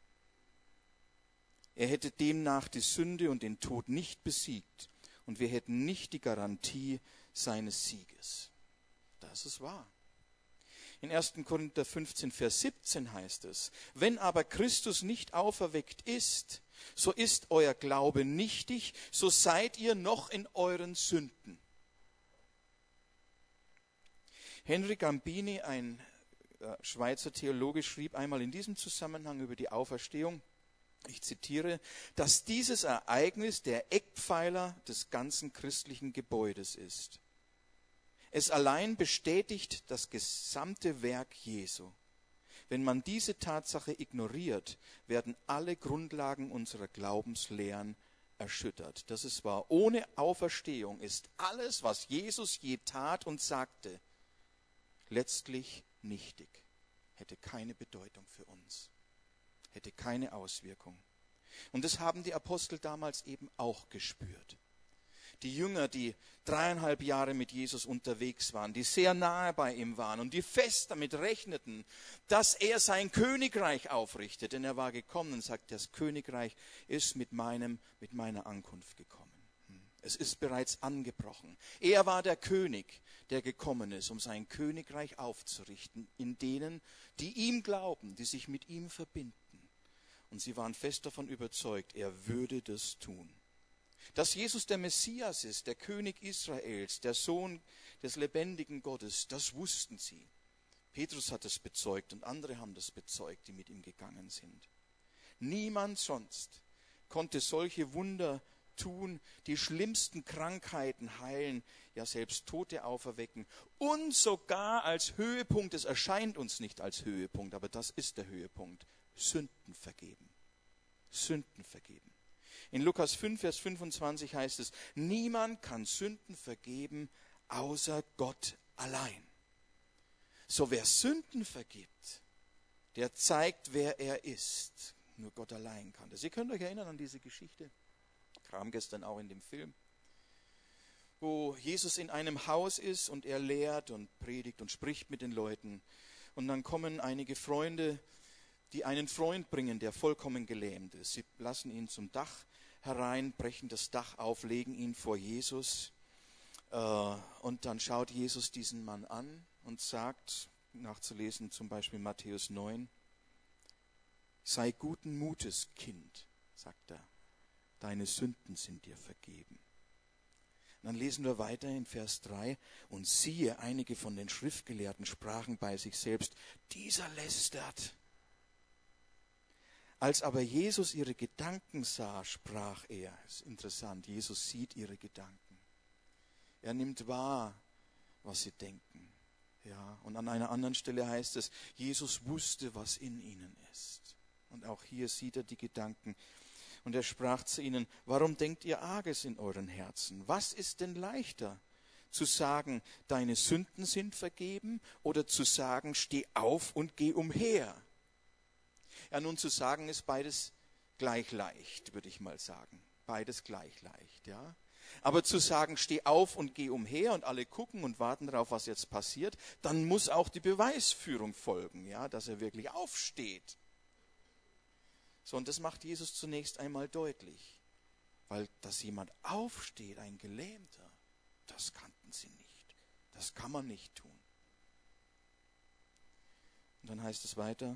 Er hätte demnach die Sünde und den Tod nicht besiegt und wir hätten nicht die Garantie seines Sieges. Das ist wahr. In 1. Korinther 15, Vers 17 heißt es, wenn aber Christus nicht auferweckt ist, so ist euer Glaube nichtig, so seid ihr noch in euren Sünden. Henry Gambini, ein Schweizer Theologe, schrieb einmal in diesem Zusammenhang über die Auferstehung, ich zitiere, dass dieses Ereignis der Eckpfeiler des ganzen christlichen Gebäudes ist. Es allein bestätigt das gesamte Werk Jesu. Wenn man diese Tatsache ignoriert, werden alle Grundlagen unserer Glaubenslehren erschüttert. Das ist wahr. Ohne Auferstehung ist alles, was Jesus je tat und sagte, letztlich nichtig. Hätte keine Bedeutung für uns. Hätte keine Auswirkung. Und das haben die Apostel damals eben auch gespürt. Die Jünger, die 3,5 Jahre mit Jesus unterwegs waren, die sehr nahe bei ihm waren und die fest damit rechneten, dass er sein Königreich aufrichtet. Denn er war gekommen und sagt, das Königreich ist mit meiner Ankunft gekommen. Es ist bereits angebrochen. Er war der König, der gekommen ist, um sein Königreich aufzurichten, in denen, die ihm glauben, die sich mit ihm verbinden. Und sie waren fest davon überzeugt, er würde das tun. Dass Jesus der Messias ist, der König Israels, der Sohn des lebendigen Gottes, das wussten sie. Petrus hat es bezeugt und andere haben das bezeugt, die mit ihm gegangen sind. Niemand sonst konnte solche Wunder tun, die schlimmsten Krankheiten heilen, ja selbst Tote auferwecken und sogar als Höhepunkt, es erscheint uns nicht als Höhepunkt, aber das ist der Höhepunkt, Sünden vergeben. Sünden vergeben. In Lukas 5, Vers 25 heißt es, niemand kann Sünden vergeben, außer Gott allein. So wer Sünden vergibt, der zeigt, wer er ist. Nur Gott allein kann das. Ihr könnt euch erinnern an diese Geschichte, kam gestern auch in dem Film, wo Jesus in einem Haus ist und er lehrt und predigt und spricht mit den Leuten. Und dann kommen einige Freunde, die einen Freund bringen, der vollkommen gelähmt ist. Sie lassen ihn zum Dach herein, brechen das Dach auf, legen ihn vor Jesus. Und dann schaut Jesus diesen Mann an und sagt, nachzulesen zum Beispiel Matthäus 9, sei guten Mutes, Kind, sagt er, deine Sünden sind dir vergeben. Und dann lesen wir weiter in Vers 3, und siehe, einige von den Schriftgelehrten sprachen bei sich selbst, dieser lästert. Als aber Jesus ihre Gedanken sah, sprach er, das ist interessant, Jesus sieht ihre Gedanken. Er nimmt wahr, was sie denken. Ja, und an einer anderen Stelle heißt es, Jesus wusste, was in ihnen ist. Und auch hier sieht er die Gedanken. Und er sprach zu ihnen, warum denkt ihr Arges in euren Herzen? Was ist denn leichter, zu sagen, deine Sünden sind vergeben, oder zu sagen, steh auf und geh umher? Ja, nun zu sagen ist beides gleich leicht, würde ich mal sagen. Beides gleich leicht, ja. Aber zu sagen, steh auf und geh umher und alle gucken und warten darauf, was jetzt passiert, dann muss auch die Beweisführung folgen, ja, dass er wirklich aufsteht. So, und das macht Jesus zunächst einmal deutlich. Weil, dass jemand aufsteht, ein Gelähmter, das kannten sie nicht. Das kann man nicht tun. Und dann heißt es weiter,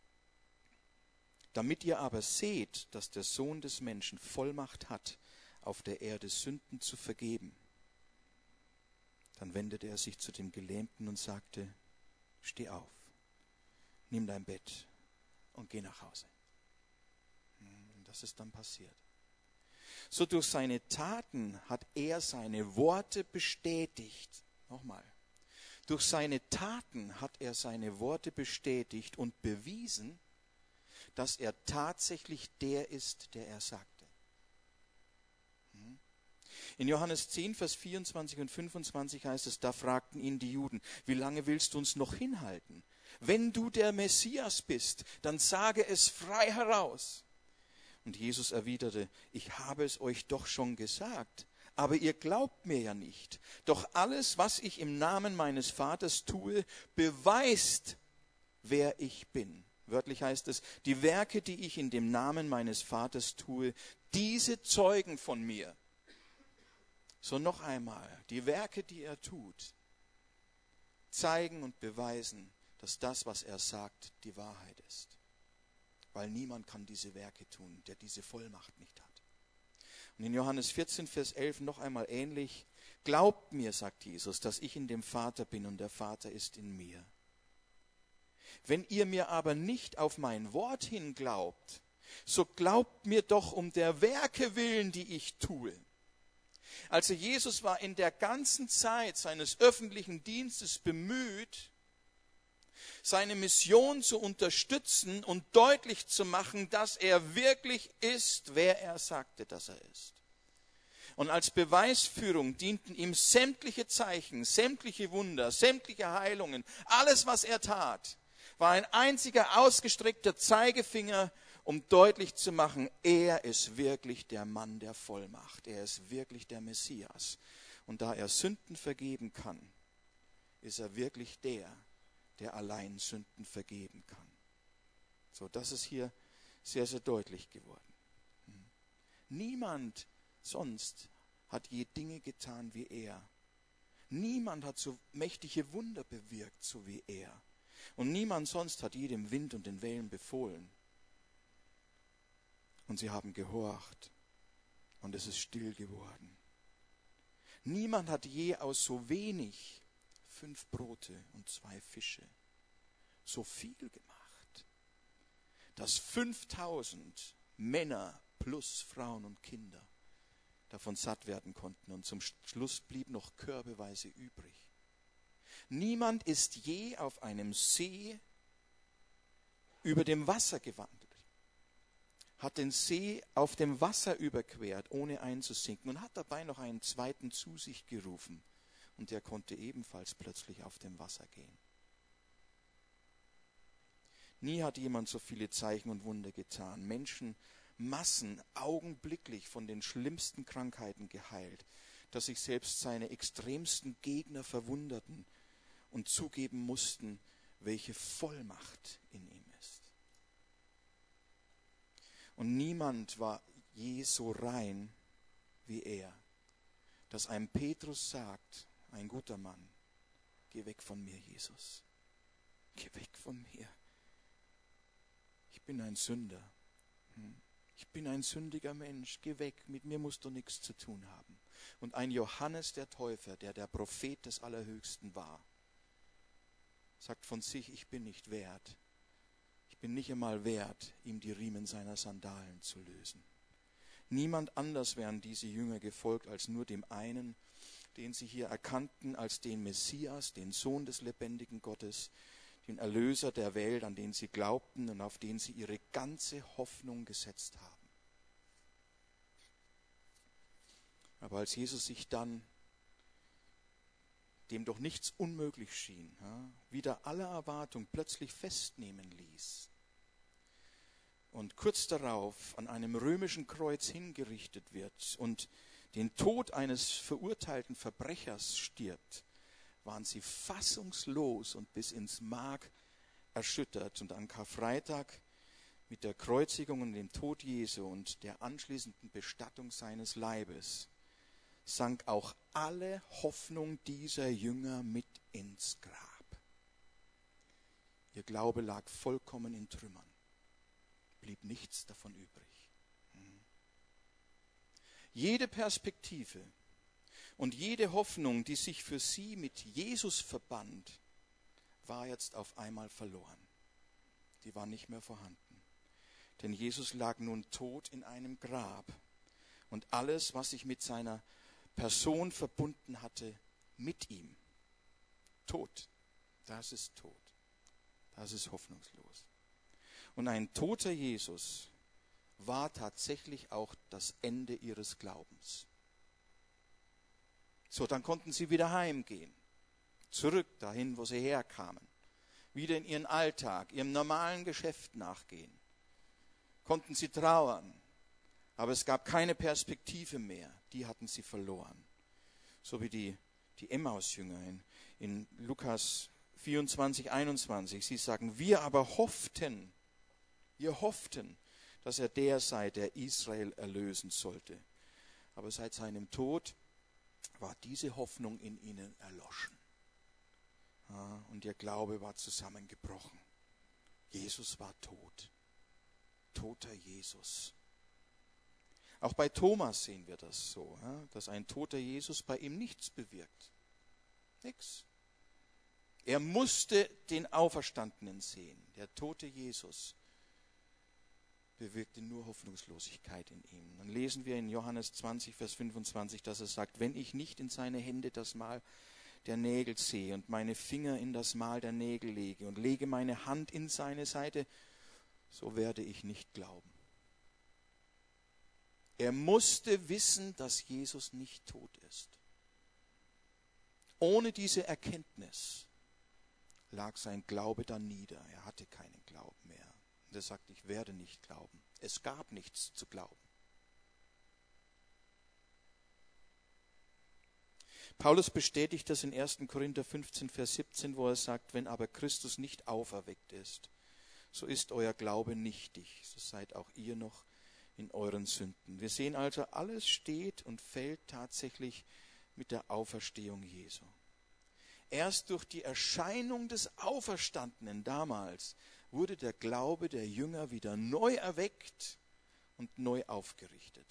damit ihr aber seht, dass der Sohn des Menschen Vollmacht hat, auf der Erde Sünden zu vergeben. Dann wendete er sich zu dem Gelähmten und sagte, steh auf, nimm dein Bett und geh nach Hause. Und das ist dann passiert. So durch seine Taten hat er seine Worte bestätigt. Nochmal. Durch seine Taten hat er seine Worte bestätigt und bewiesen, dass er tatsächlich der ist, der er sagte. In Johannes 10, Vers 24 und 25 heißt es, da fragten ihn die Juden, wie lange willst du uns noch hinhalten? Wenn du der Messias bist, dann sage es frei heraus. Und Jesus erwiderte, ich habe es euch doch schon gesagt, aber ihr glaubt mir ja nicht. Doch alles, was ich im Namen meines Vaters tue, beweist, wer ich bin. Wörtlich heißt es, die Werke, die ich in dem Namen meines Vaters tue, diese zeugen von mir. So noch einmal, die Werke, die er tut, zeigen und beweisen, dass das, was er sagt, die Wahrheit ist. Weil niemand kann diese Werke tun, der diese Vollmacht nicht hat. Und in Johannes 14, Vers 11 noch einmal ähnlich, glaubt mir, sagt Jesus, dass ich in dem Vater bin und der Vater ist in mir. Wenn ihr mir aber nicht auf mein Wort hin glaubt, so glaubt mir doch um der Werke willen, die ich tue. Also Jesus war in der ganzen Zeit seines öffentlichen Dienstes bemüht, seine Mission zu unterstützen und deutlich zu machen, dass er wirklich ist, wer er sagte, dass er ist. Und als Beweisführung dienten ihm sämtliche Zeichen, sämtliche Wunder, sämtliche Heilungen, alles, was er tat, war ein einziger ausgestreckter Zeigefinger, um deutlich zu machen, er ist wirklich der Mann der Vollmacht, er ist wirklich der Messias. Und da er Sünden vergeben kann, ist er wirklich der allein Sünden vergeben kann. So, das ist hier sehr, sehr deutlich geworden. Niemand sonst hat je Dinge getan wie er. Niemand hat so mächtige Wunder bewirkt, so wie er. Und niemand sonst hat je dem Wind und den Wellen befohlen. Und sie haben gehorcht. Und es ist still geworden. Niemand hat je aus so wenig 5 Brote und 2 Fische so viel gemacht, dass 5000 Männer plus Frauen und Kinder davon satt werden konnten. Und zum Schluss blieb noch körbeweise übrig. Niemand ist je auf einem See über dem Wasser gewandelt, hat den See auf dem Wasser überquert, ohne einzusinken und hat dabei noch einen zweiten zu sich gerufen. Und der konnte ebenfalls plötzlich auf dem Wasser gehen. Nie hat jemand so viele Zeichen und Wunder getan. Menschen, Massen, augenblicklich von den schlimmsten Krankheiten geheilt, dass sich selbst seine extremsten Gegner verwunderten und zugeben mussten, welche Vollmacht in ihm ist. Und niemand war je so rein wie er, dass einem Petrus sagt, ein guter Mann, geh weg von mir, Jesus. Geh weg von mir. Ich bin ein Sünder. Ich bin ein sündiger Mensch. Geh weg, mit mir musst du nichts zu tun haben. Und ein Johannes der Täufer, der Prophet des Allerhöchsten war, sagt von sich, ich bin nicht wert. Ich bin nicht einmal wert, ihm die Riemen seiner Sandalen zu lösen. Niemand anders wären diese Jünger gefolgt als nur dem einen, den sie hier erkannten als den Messias, den Sohn des lebendigen Gottes, den Erlöser der Welt, an den sie glaubten und auf den sie ihre ganze Hoffnung gesetzt haben. Aber als Jesus sich dann, dem doch nichts unmöglich schien, wider aller Erwartung plötzlich festnehmen ließ und kurz darauf an einem römischen Kreuz hingerichtet wird und den Tod eines verurteilten Verbrechers stirbt, waren sie fassungslos und bis ins Mark erschüttert. Und an Karfreitag mit der Kreuzigung und dem Tod Jesu und der anschließenden Bestattung seines Leibes sank auch alle Hoffnung dieser Jünger mit ins Grab. Ihr Glaube lag vollkommen in Trümmern, blieb nichts davon übrig. Jede Perspektive und jede Hoffnung, die sich für sie mit Jesus verband, war jetzt auf einmal verloren. Die war nicht mehr vorhanden. Denn Jesus lag nun tot in einem Grab. Und alles, was sich mit seiner Person verbunden hatte, mit ihm, tot. Das ist tot. Das ist hoffnungslos. Und ein toter Jesus war tatsächlich auch das Ende ihres Glaubens. So, dann konnten sie wieder heimgehen. Zurück dahin, wo sie herkamen. Wieder in ihren Alltag, ihrem normalen Geschäft nachgehen. Konnten sie trauern. Aber es gab keine Perspektive mehr. Die hatten sie verloren. So wie die Emmaus-Jünger in Lukas 24, 21. Sie sagen, wir aber hofften, dass er der sei, der Israel erlösen sollte. Aber seit seinem Tod war diese Hoffnung in ihnen erloschen. Ja, und ihr Glaube war zusammengebrochen. Jesus war tot. Toter Jesus. Auch bei Thomas sehen wir das so, ja, dass ein toter Jesus bei ihm nichts bewirkt. Nichts. Er musste den Auferstandenen sehen. Der tote Jesus bewirkte nur Hoffnungslosigkeit in ihm. Dann lesen wir in Johannes 20, Vers 25, dass er sagt, wenn ich nicht in seine Hände das Mal der Nägel sehe und meine Finger in das Mal der Nägel lege und lege meine Hand in seine Seite, so werde ich nicht glauben. Er musste wissen, dass Jesus nicht tot ist. Ohne diese Erkenntnis lag sein Glaube dann nieder. Er hatte keinen Glauben mehr. Und er sagt, ich werde nicht glauben. Es gab nichts zu glauben. Paulus bestätigt das in 1. Korinther 15, Vers 17, wo er sagt, wenn aber Christus nicht auferweckt ist, so ist euer Glaube nichtig, so seid auch ihr noch in euren Sünden. Wir sehen also, alles steht und fällt tatsächlich mit der Auferstehung Jesu. Erst durch die Erscheinung des Auferstandenen damals wurde der Glaube der Jünger wieder neu erweckt und neu aufgerichtet.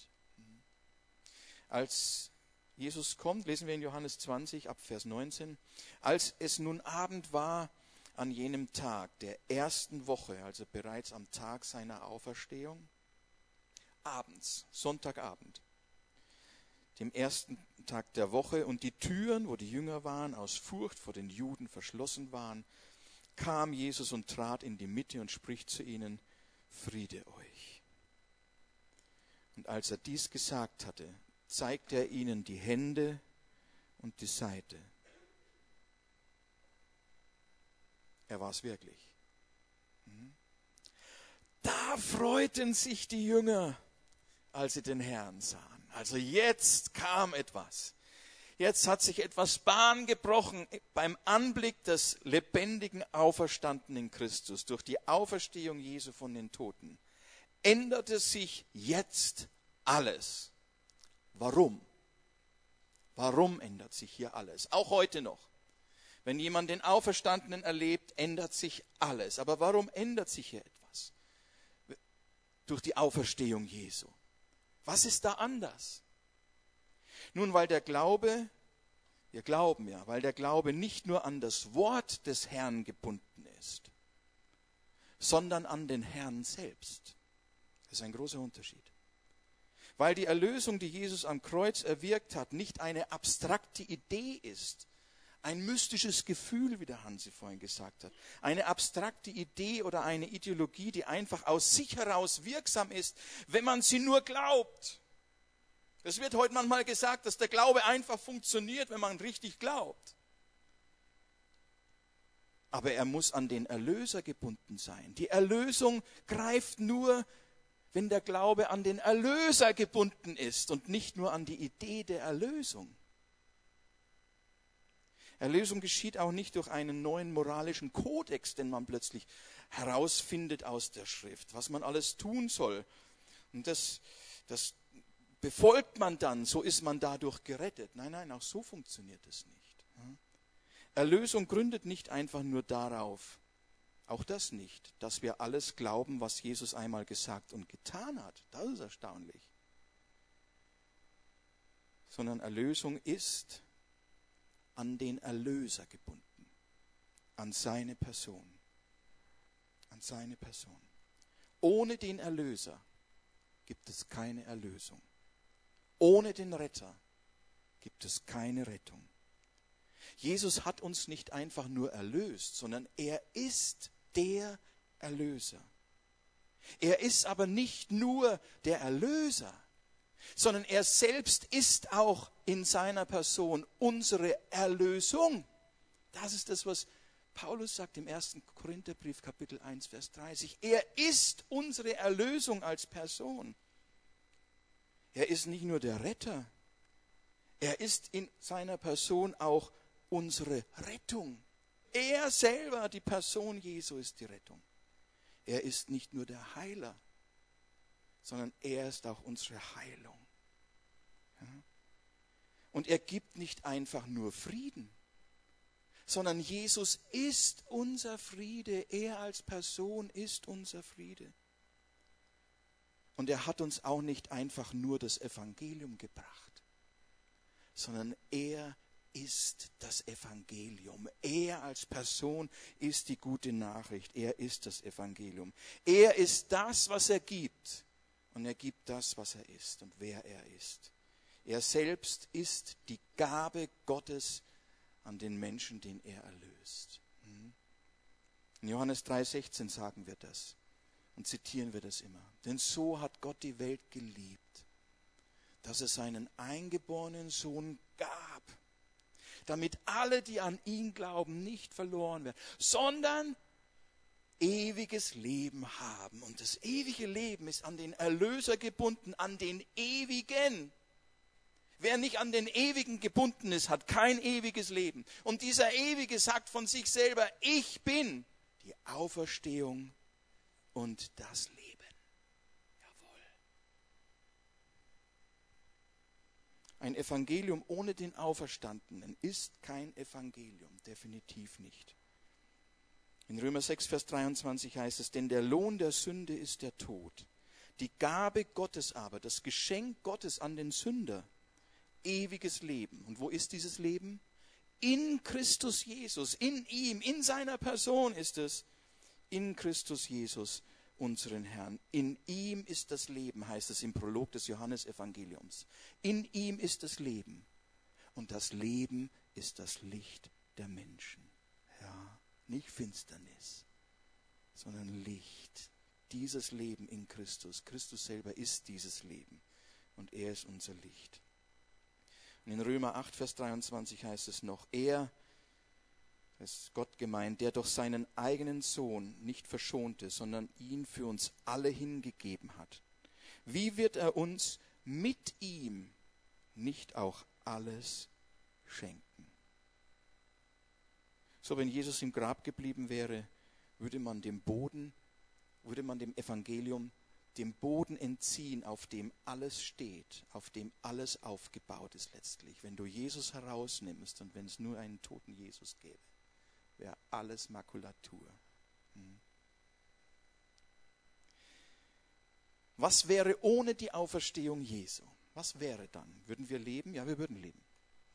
Als Jesus kommt, lesen wir in Johannes 20 ab Vers 19, als es nun Abend war an jenem Tag der ersten Woche, also bereits am Tag seiner Auferstehung, abends, Sonntagabend, dem ersten Tag der Woche, und die Türen, wo die Jünger waren, aus Furcht vor den Juden verschlossen waren, kam Jesus und trat in die Mitte und spricht zu ihnen, Friede euch. Und als er dies gesagt hatte, zeigte er ihnen die Hände und die Seite. Er war es wirklich. Da freuten sich die Jünger, als sie den Herrn sahen. Also jetzt kam etwas. Jetzt hat sich etwas Bahn gebrochen beim Anblick des lebendigen, auferstandenen Christus. Durch die Auferstehung Jesu von den Toten änderte sich jetzt alles. Warum? Warum ändert sich hier alles? Auch heute noch. Wenn jemand den Auferstandenen erlebt, ändert sich alles. Aber warum ändert sich hier etwas? Durch die Auferstehung Jesu. Was ist da anders? Nun, weil der Glaube, wir glauben ja, weil der Glaube nicht nur an das Wort des Herrn gebunden ist, sondern an den Herrn selbst. Das ist ein großer Unterschied. Weil die Erlösung, die Jesus am Kreuz erwirkt hat, nicht eine abstrakte Idee ist, ein mystisches Gefühl, wie der Hansi vorhin gesagt hat, eine abstrakte Idee oder eine Ideologie, die einfach aus sich heraus wirksam ist, wenn man sie nur glaubt. Es wird heute manchmal gesagt, dass der Glaube einfach funktioniert, wenn man richtig glaubt. Aber er muss an den Erlöser gebunden sein. Die Erlösung greift nur, wenn der Glaube an den Erlöser gebunden ist und nicht nur an die Idee der Erlösung. Erlösung geschieht auch nicht durch einen neuen moralischen Kodex, den man plötzlich herausfindet aus der Schrift, was man alles tun soll. Und das befolgt man dann, so ist man dadurch gerettet. Nein, auch so funktioniert es nicht. Erlösung gründet nicht einfach nur darauf, auch das nicht, dass wir alles glauben, was Jesus einmal gesagt und getan hat. Das ist erstaunlich. Sondern Erlösung ist an den Erlöser gebunden, an seine Person. An seine Person. Ohne den Erlöser gibt es keine Erlösung. Ohne den Retter gibt es keine Rettung. Jesus hat uns nicht einfach nur erlöst, sondern er ist der Erlöser. Er ist aber nicht nur der Erlöser, sondern er selbst ist auch in seiner Person unsere Erlösung. Das ist das, was Paulus sagt im 1. Korintherbrief, Kapitel 1, Vers 30. Er ist unsere Erlösung als Person. Er ist nicht nur der Retter, er ist in seiner Person auch unsere Rettung. Er selber, die Person Jesu, ist die Rettung. Er ist nicht nur der Heiler, sondern er ist auch unsere Heilung. Ja? Und er gibt nicht einfach nur Frieden, sondern Jesus ist unser Friede. Er als Person ist unser Friede. Und er hat uns auch nicht einfach nur das Evangelium gebracht, sondern er ist das Evangelium. Er als Person ist die gute Nachricht. Er ist das Evangelium. Er ist das, was er gibt. Und er gibt das, was er ist und wer er ist. Er selbst ist die Gabe Gottes an den Menschen, den er erlöst. In Johannes 3,16 sagen wir das und zitieren wir das immer. Denn so hat Gott die Welt geliebt, dass er seinen eingeborenen Sohn gab, damit alle, die an ihn glauben, nicht verloren werden, sondern ewiges Leben haben. Und das ewige Leben ist an den Erlöser gebunden, an den Ewigen. Wer nicht an den Ewigen gebunden ist, hat kein ewiges Leben. Und dieser Ewige sagt von sich selber, ich bin die Auferstehung und das Leben. Jawohl. Ein Evangelium ohne den Auferstandenen ist kein Evangelium, definitiv nicht. In Römer 6, Vers 23 heißt es, denn der Lohn der Sünde ist der Tod. Die Gabe Gottes aber, das Geschenk Gottes an den Sünder, ewiges Leben. Und wo ist dieses Leben? In Christus Jesus, in ihm, in seiner Person ist es. In Christus Jesus, unseren Herrn. In ihm ist das Leben, heißt es im Prolog des Johannesevangeliums. In ihm ist das Leben. Und das Leben ist das Licht der Menschen. Ja, nicht Finsternis, sondern Licht. Dieses Leben in Christus. Christus selber ist dieses Leben. Und er ist unser Licht. Und in Römer 8, Vers 23 heißt es noch, er, das ist Gott gemeint, der durch seinen eigenen Sohn nicht verschonte, sondern ihn für uns alle hingegeben hat. Wie wird er uns mit ihm nicht auch alles schenken? So, wenn Jesus im Grab geblieben wäre, würde man dem Evangelium dem Boden entziehen, auf dem alles steht, auf dem alles aufgebaut ist letztlich. Wenn du Jesus herausnimmst und wenn es nur einen toten Jesus gäbe, wäre alles Makulatur. Was wäre ohne die Auferstehung Jesu? Was wäre dann? Würden wir leben? Ja, wir würden leben.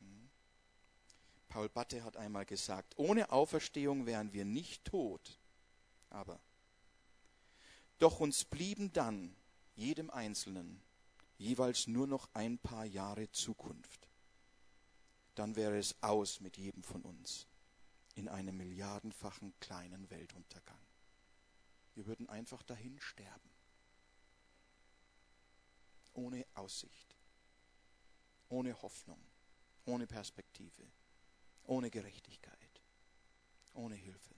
Paul Batte hat einmal gesagt, ohne Auferstehung wären wir nicht tot, aber doch uns blieben dann, jedem Einzelnen, jeweils nur noch ein paar Jahre Zukunft. Dann wäre es aus mit jedem von uns in einem milliardenfachen kleinen Weltuntergang. Wir würden einfach dahin sterben. Ohne Aussicht, ohne Hoffnung, ohne Perspektive, ohne Gerechtigkeit, ohne Hilfe.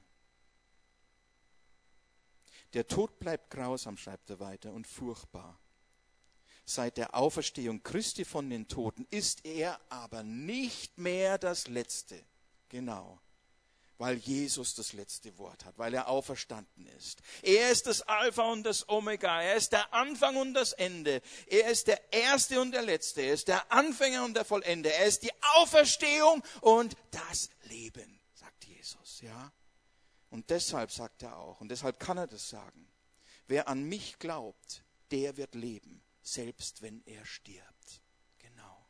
Der Tod bleibt grausam, schreibt er weiter, und furchtbar. Seit der Auferstehung Christi von den Toten ist er aber nicht mehr das Letzte. Genau, weil Jesus das letzte Wort hat, weil er auferstanden ist. Er ist das Alpha und das Omega, er ist der Anfang und das Ende. Er ist der Erste und der Letzte, er ist der Anfänger und der Vollender. Er ist die Auferstehung und das Leben, sagt Jesus, ja. Und deshalb sagt er auch, und deshalb kann er das sagen, wer an mich glaubt, der wird leben, selbst wenn er stirbt. Genau.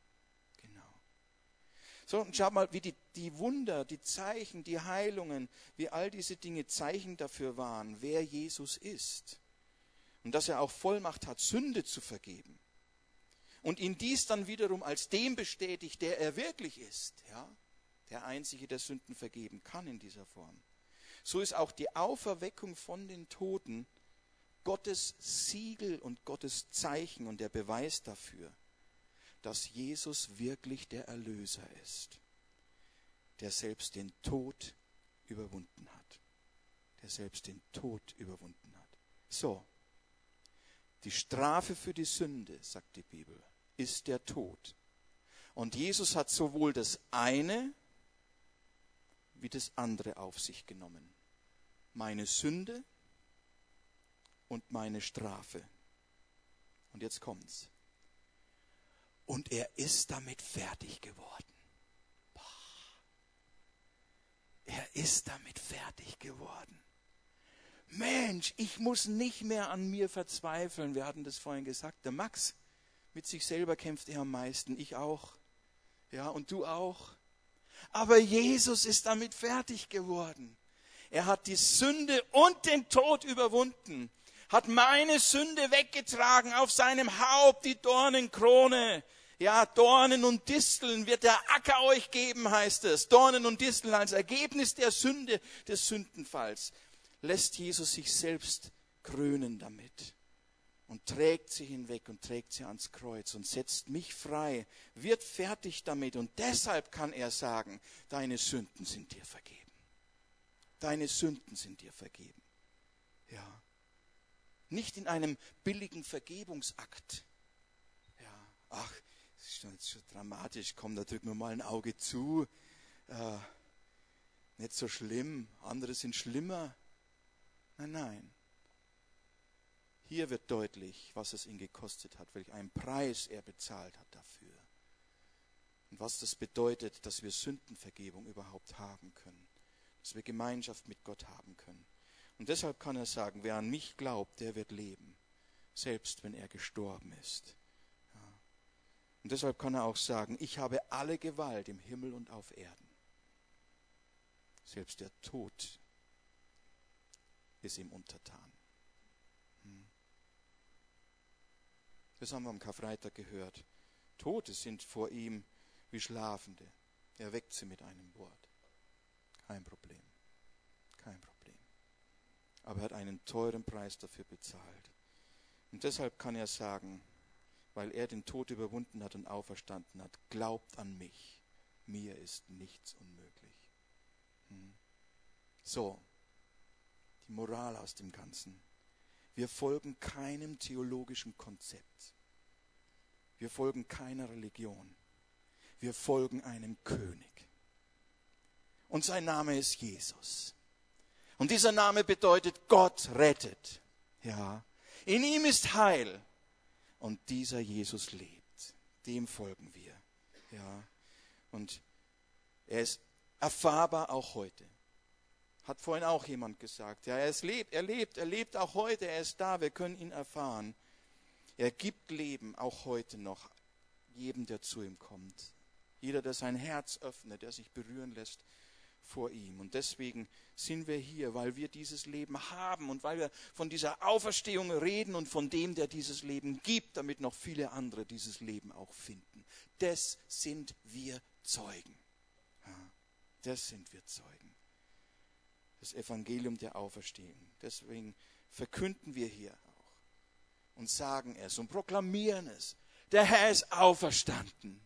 So, und schau mal, wie die Wunder, die Zeichen, die Heilungen, wie all diese Dinge Zeichen dafür waren, wer Jesus ist. Und dass er auch Vollmacht hat, Sünde zu vergeben. Und ihn dies dann wiederum als dem bestätigt, der er wirklich ist, ja, der Einzige, der Sünden vergeben kann in dieser Form. So ist auch die Auferweckung von den Toten Gottes Siegel und Gottes Zeichen und der Beweis dafür, dass Jesus wirklich der Erlöser ist, der selbst den Tod überwunden hat. Der selbst den Tod überwunden hat. So, die Strafe für die Sünde, sagt die Bibel, ist der Tod. Und Jesus hat sowohl das eine wie das andere auf sich genommen. Meine Sünde und meine Strafe. Und jetzt kommt's. Und er ist damit fertig geworden. Er ist damit fertig geworden. Mensch, ich muss nicht mehr an mir verzweifeln. Wir hatten das vorhin gesagt. Der Max, mit sich selber kämpft er am meisten. Ich auch. Ja, und du auch. Aber Jesus ist damit fertig geworden. Er hat die Sünde und den Tod überwunden. Hat meine Sünde weggetragen auf seinem Haupt, die Dornenkrone. Ja, Dornen und Disteln wird der Acker euch geben, heißt es. Dornen und Disteln als Ergebnis der Sünde, des Sündenfalls. Lässt Jesus sich selbst krönen damit. Und trägt sie hinweg und trägt sie ans Kreuz und setzt mich frei, wird fertig damit. Und deshalb kann er sagen, deine Sünden sind dir vergeben. Deine Sünden sind dir vergeben. Ja. Nicht in einem billigen Vergebungsakt. Ja. Ach, das ist jetzt schon dramatisch. Komm, da drücken wir mal ein Auge zu. Nicht so schlimm. Andere sind schlimmer. Nein, nein. Hier wird deutlich, was es ihn gekostet hat, welch einen Preis er bezahlt hat dafür. Und was das bedeutet, dass wir Sündenvergebung überhaupt haben können. Dass wir Gemeinschaft mit Gott haben können. Und deshalb kann er sagen, wer an mich glaubt, der wird leben. Selbst wenn er gestorben ist. Ja. Und deshalb kann er auch sagen, ich habe alle Gewalt im Himmel und auf Erden. Selbst der Tod ist ihm untertan. Das haben wir am Karfreitag gehört. Tote sind vor ihm wie Schlafende. Er weckt sie mit einem Wort. Kein Problem. Kein Problem. Aber er hat einen teuren Preis dafür bezahlt. Und deshalb kann er sagen, weil er den Tod überwunden hat und auferstanden hat, glaubt an mich. Mir ist nichts unmöglich. So, die Moral aus dem Ganzen. Wir folgen keinem theologischen Konzept. Wir folgen keiner Religion. Wir folgen einem König. Und sein Name ist Jesus. Und dieser Name bedeutet, Gott rettet. Ja. In ihm ist Heil. Und dieser Jesus lebt. Dem folgen wir. Ja. Und er ist erfahrbar auch heute. Hat vorhin auch jemand gesagt. Ja, er lebt auch heute, er ist da, wir können ihn erfahren. Er gibt Leben auch heute noch jedem, der zu ihm kommt. Jeder, der sein Herz öffnet, der sich berühren lässt vor ihm. Und deswegen sind wir hier, weil wir dieses Leben haben und weil wir von dieser Auferstehung reden und von dem, der dieses Leben gibt, damit noch viele andere dieses Leben auch finden. Das sind wir Zeugen. Ja, das sind wir Zeugen. Das Evangelium der Auferstehung. Deswegen verkünden wir hier auch und sagen es und proklamieren es. Der Herr ist auferstanden.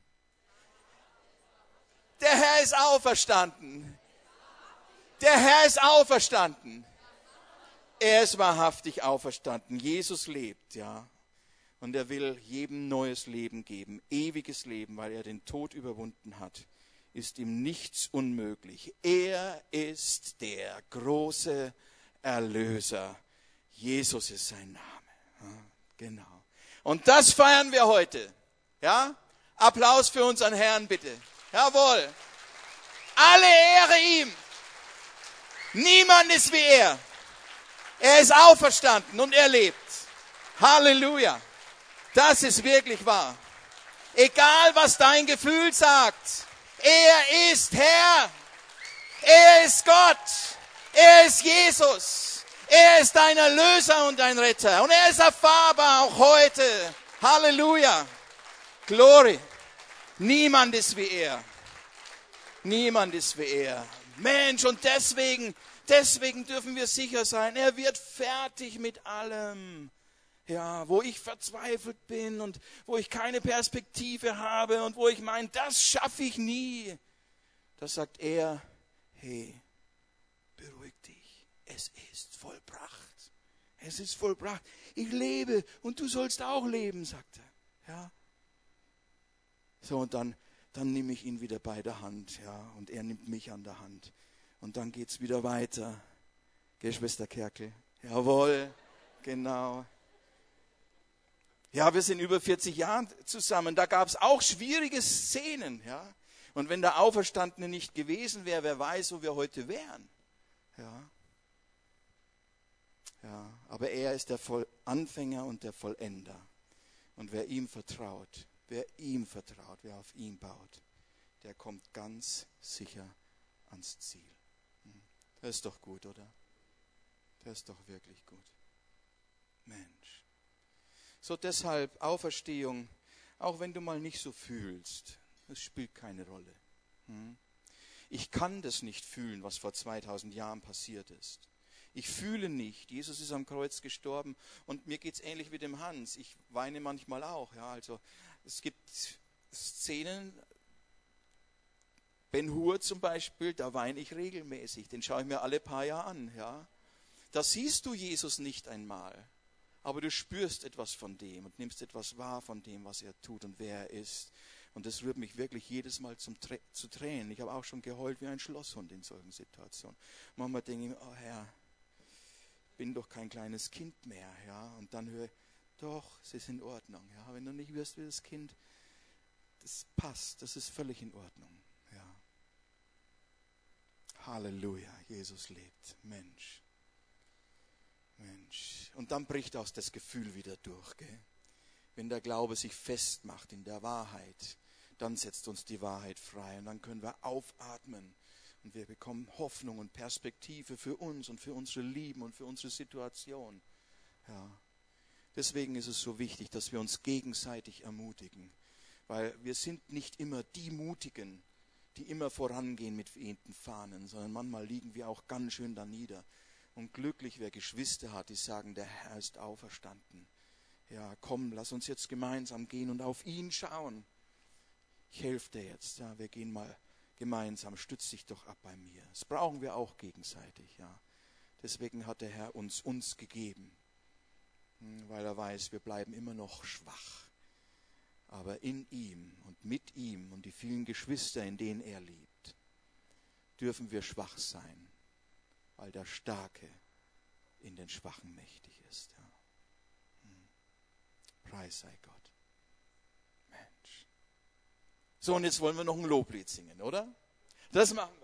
Der Herr ist auferstanden. Der Herr ist auferstanden. Er ist wahrhaftig auferstanden. Jesus lebt, ja. Und er will jedem neues Leben geben, ewiges Leben, weil er den Tod überwunden hat. Ist ihm nichts unmöglich. Er ist der große Erlöser. Jesus ist sein Name. Ja, genau. Und das feiern wir heute. Ja? Applaus für unseren Herrn, bitte. Jawohl. Alle Ehre ihm. Niemand ist wie er. Er ist auferstanden und er lebt. Halleluja. Das ist wirklich wahr. Egal, was dein Gefühl sagt. Er ist Herr. Er ist Gott. Er ist Jesus. Er ist dein Erlöser und dein Retter. Und er ist erfahrbar auch heute. Halleluja. Glory. Niemand ist wie er. Niemand ist wie er. Mensch, und deswegen dürfen wir sicher sein, er wird fertig mit allem. Ja, wo ich verzweifelt bin und wo ich keine Perspektive habe und wo ich meine, das schaffe ich nie. Da sagt er, hey, beruhig dich, es ist vollbracht. Es ist vollbracht. Ich lebe und du sollst auch leben, sagt er. Ja. So, und dann nehme ich ihn wieder bei der Hand, ja, und er nimmt mich an der Hand. Und dann geht's wieder weiter. Gell, Schwester Kerkel? Jawohl, genau. Ja, wir sind über 40 Jahre zusammen. Da gab es auch schwierige Szenen, ja. Und wenn der Auferstandene nicht gewesen wäre, wer weiß, wo wir heute wären. Ja. Ja, aber er ist der Anfänger und der Vollender. Und wer ihm vertraut, wer auf ihn baut, der kommt ganz sicher ans Ziel. Das ist doch gut, oder? Das ist doch wirklich gut. Mensch. So deshalb Auferstehung, auch wenn du mal nicht so fühlst, das spielt keine Rolle. Ich kann das nicht fühlen, was vor 2000 Jahren passiert ist. Ich fühle nicht, Jesus ist am Kreuz gestorben und mir geht es ähnlich wie dem Hans. Ich weine manchmal auch. Ja, also es gibt Szenen, Ben Hur zum Beispiel, da weine ich regelmäßig. Den schaue ich mir alle paar Jahre an. Ja. Da siehst du Jesus nicht einmal, aber du spürst etwas von dem und nimmst etwas wahr von dem, was er tut und wer er ist. Und das rührt mich wirklich jedes Mal zu Tränen. Ich habe auch schon geheult wie ein Schlosshund in solchen Situationen. Manchmal denke ich, oh Herr, bin doch kein kleines Kind mehr, ja, und dann höre ich, doch, es ist in Ordnung, ja, wenn du nicht wirst wie das Kind, das passt, das ist völlig in Ordnung, ja. Halleluja, Jesus lebt, Mensch. Und dann bricht auch das Gefühl wieder durch, gell? Wenn der Glaube sich festmacht in der Wahrheit, dann setzt uns die Wahrheit frei und dann können wir aufatmen. Und wir bekommen Hoffnung und Perspektive für uns und für unsere Lieben und für unsere Situation. Ja. Deswegen ist es so wichtig, dass wir uns gegenseitig ermutigen. Weil wir sind nicht immer die Mutigen, die immer vorangehen mit wehenden Fahnen, sondern manchmal liegen wir auch ganz schön da nieder. Und glücklich, wer Geschwister hat, die sagen, der Herr ist auferstanden. Ja, komm, lass uns jetzt gemeinsam gehen und auf ihn schauen. Ich helfe dir jetzt. Ja, wir gehen mal gemeinsam, stütz dich doch ab bei mir. Das brauchen wir auch gegenseitig, ja. Deswegen hat der Herr uns gegeben, weil er weiß, wir bleiben immer noch schwach. Aber in ihm und mit ihm und die vielen Geschwister, in denen er liebt, dürfen wir schwach sein, weil der Starke in den Schwachen mächtig ist. Ja. Preis sei Gott. Mensch. So, und jetzt wollen wir noch ein Loblied singen, oder? Das machen wir.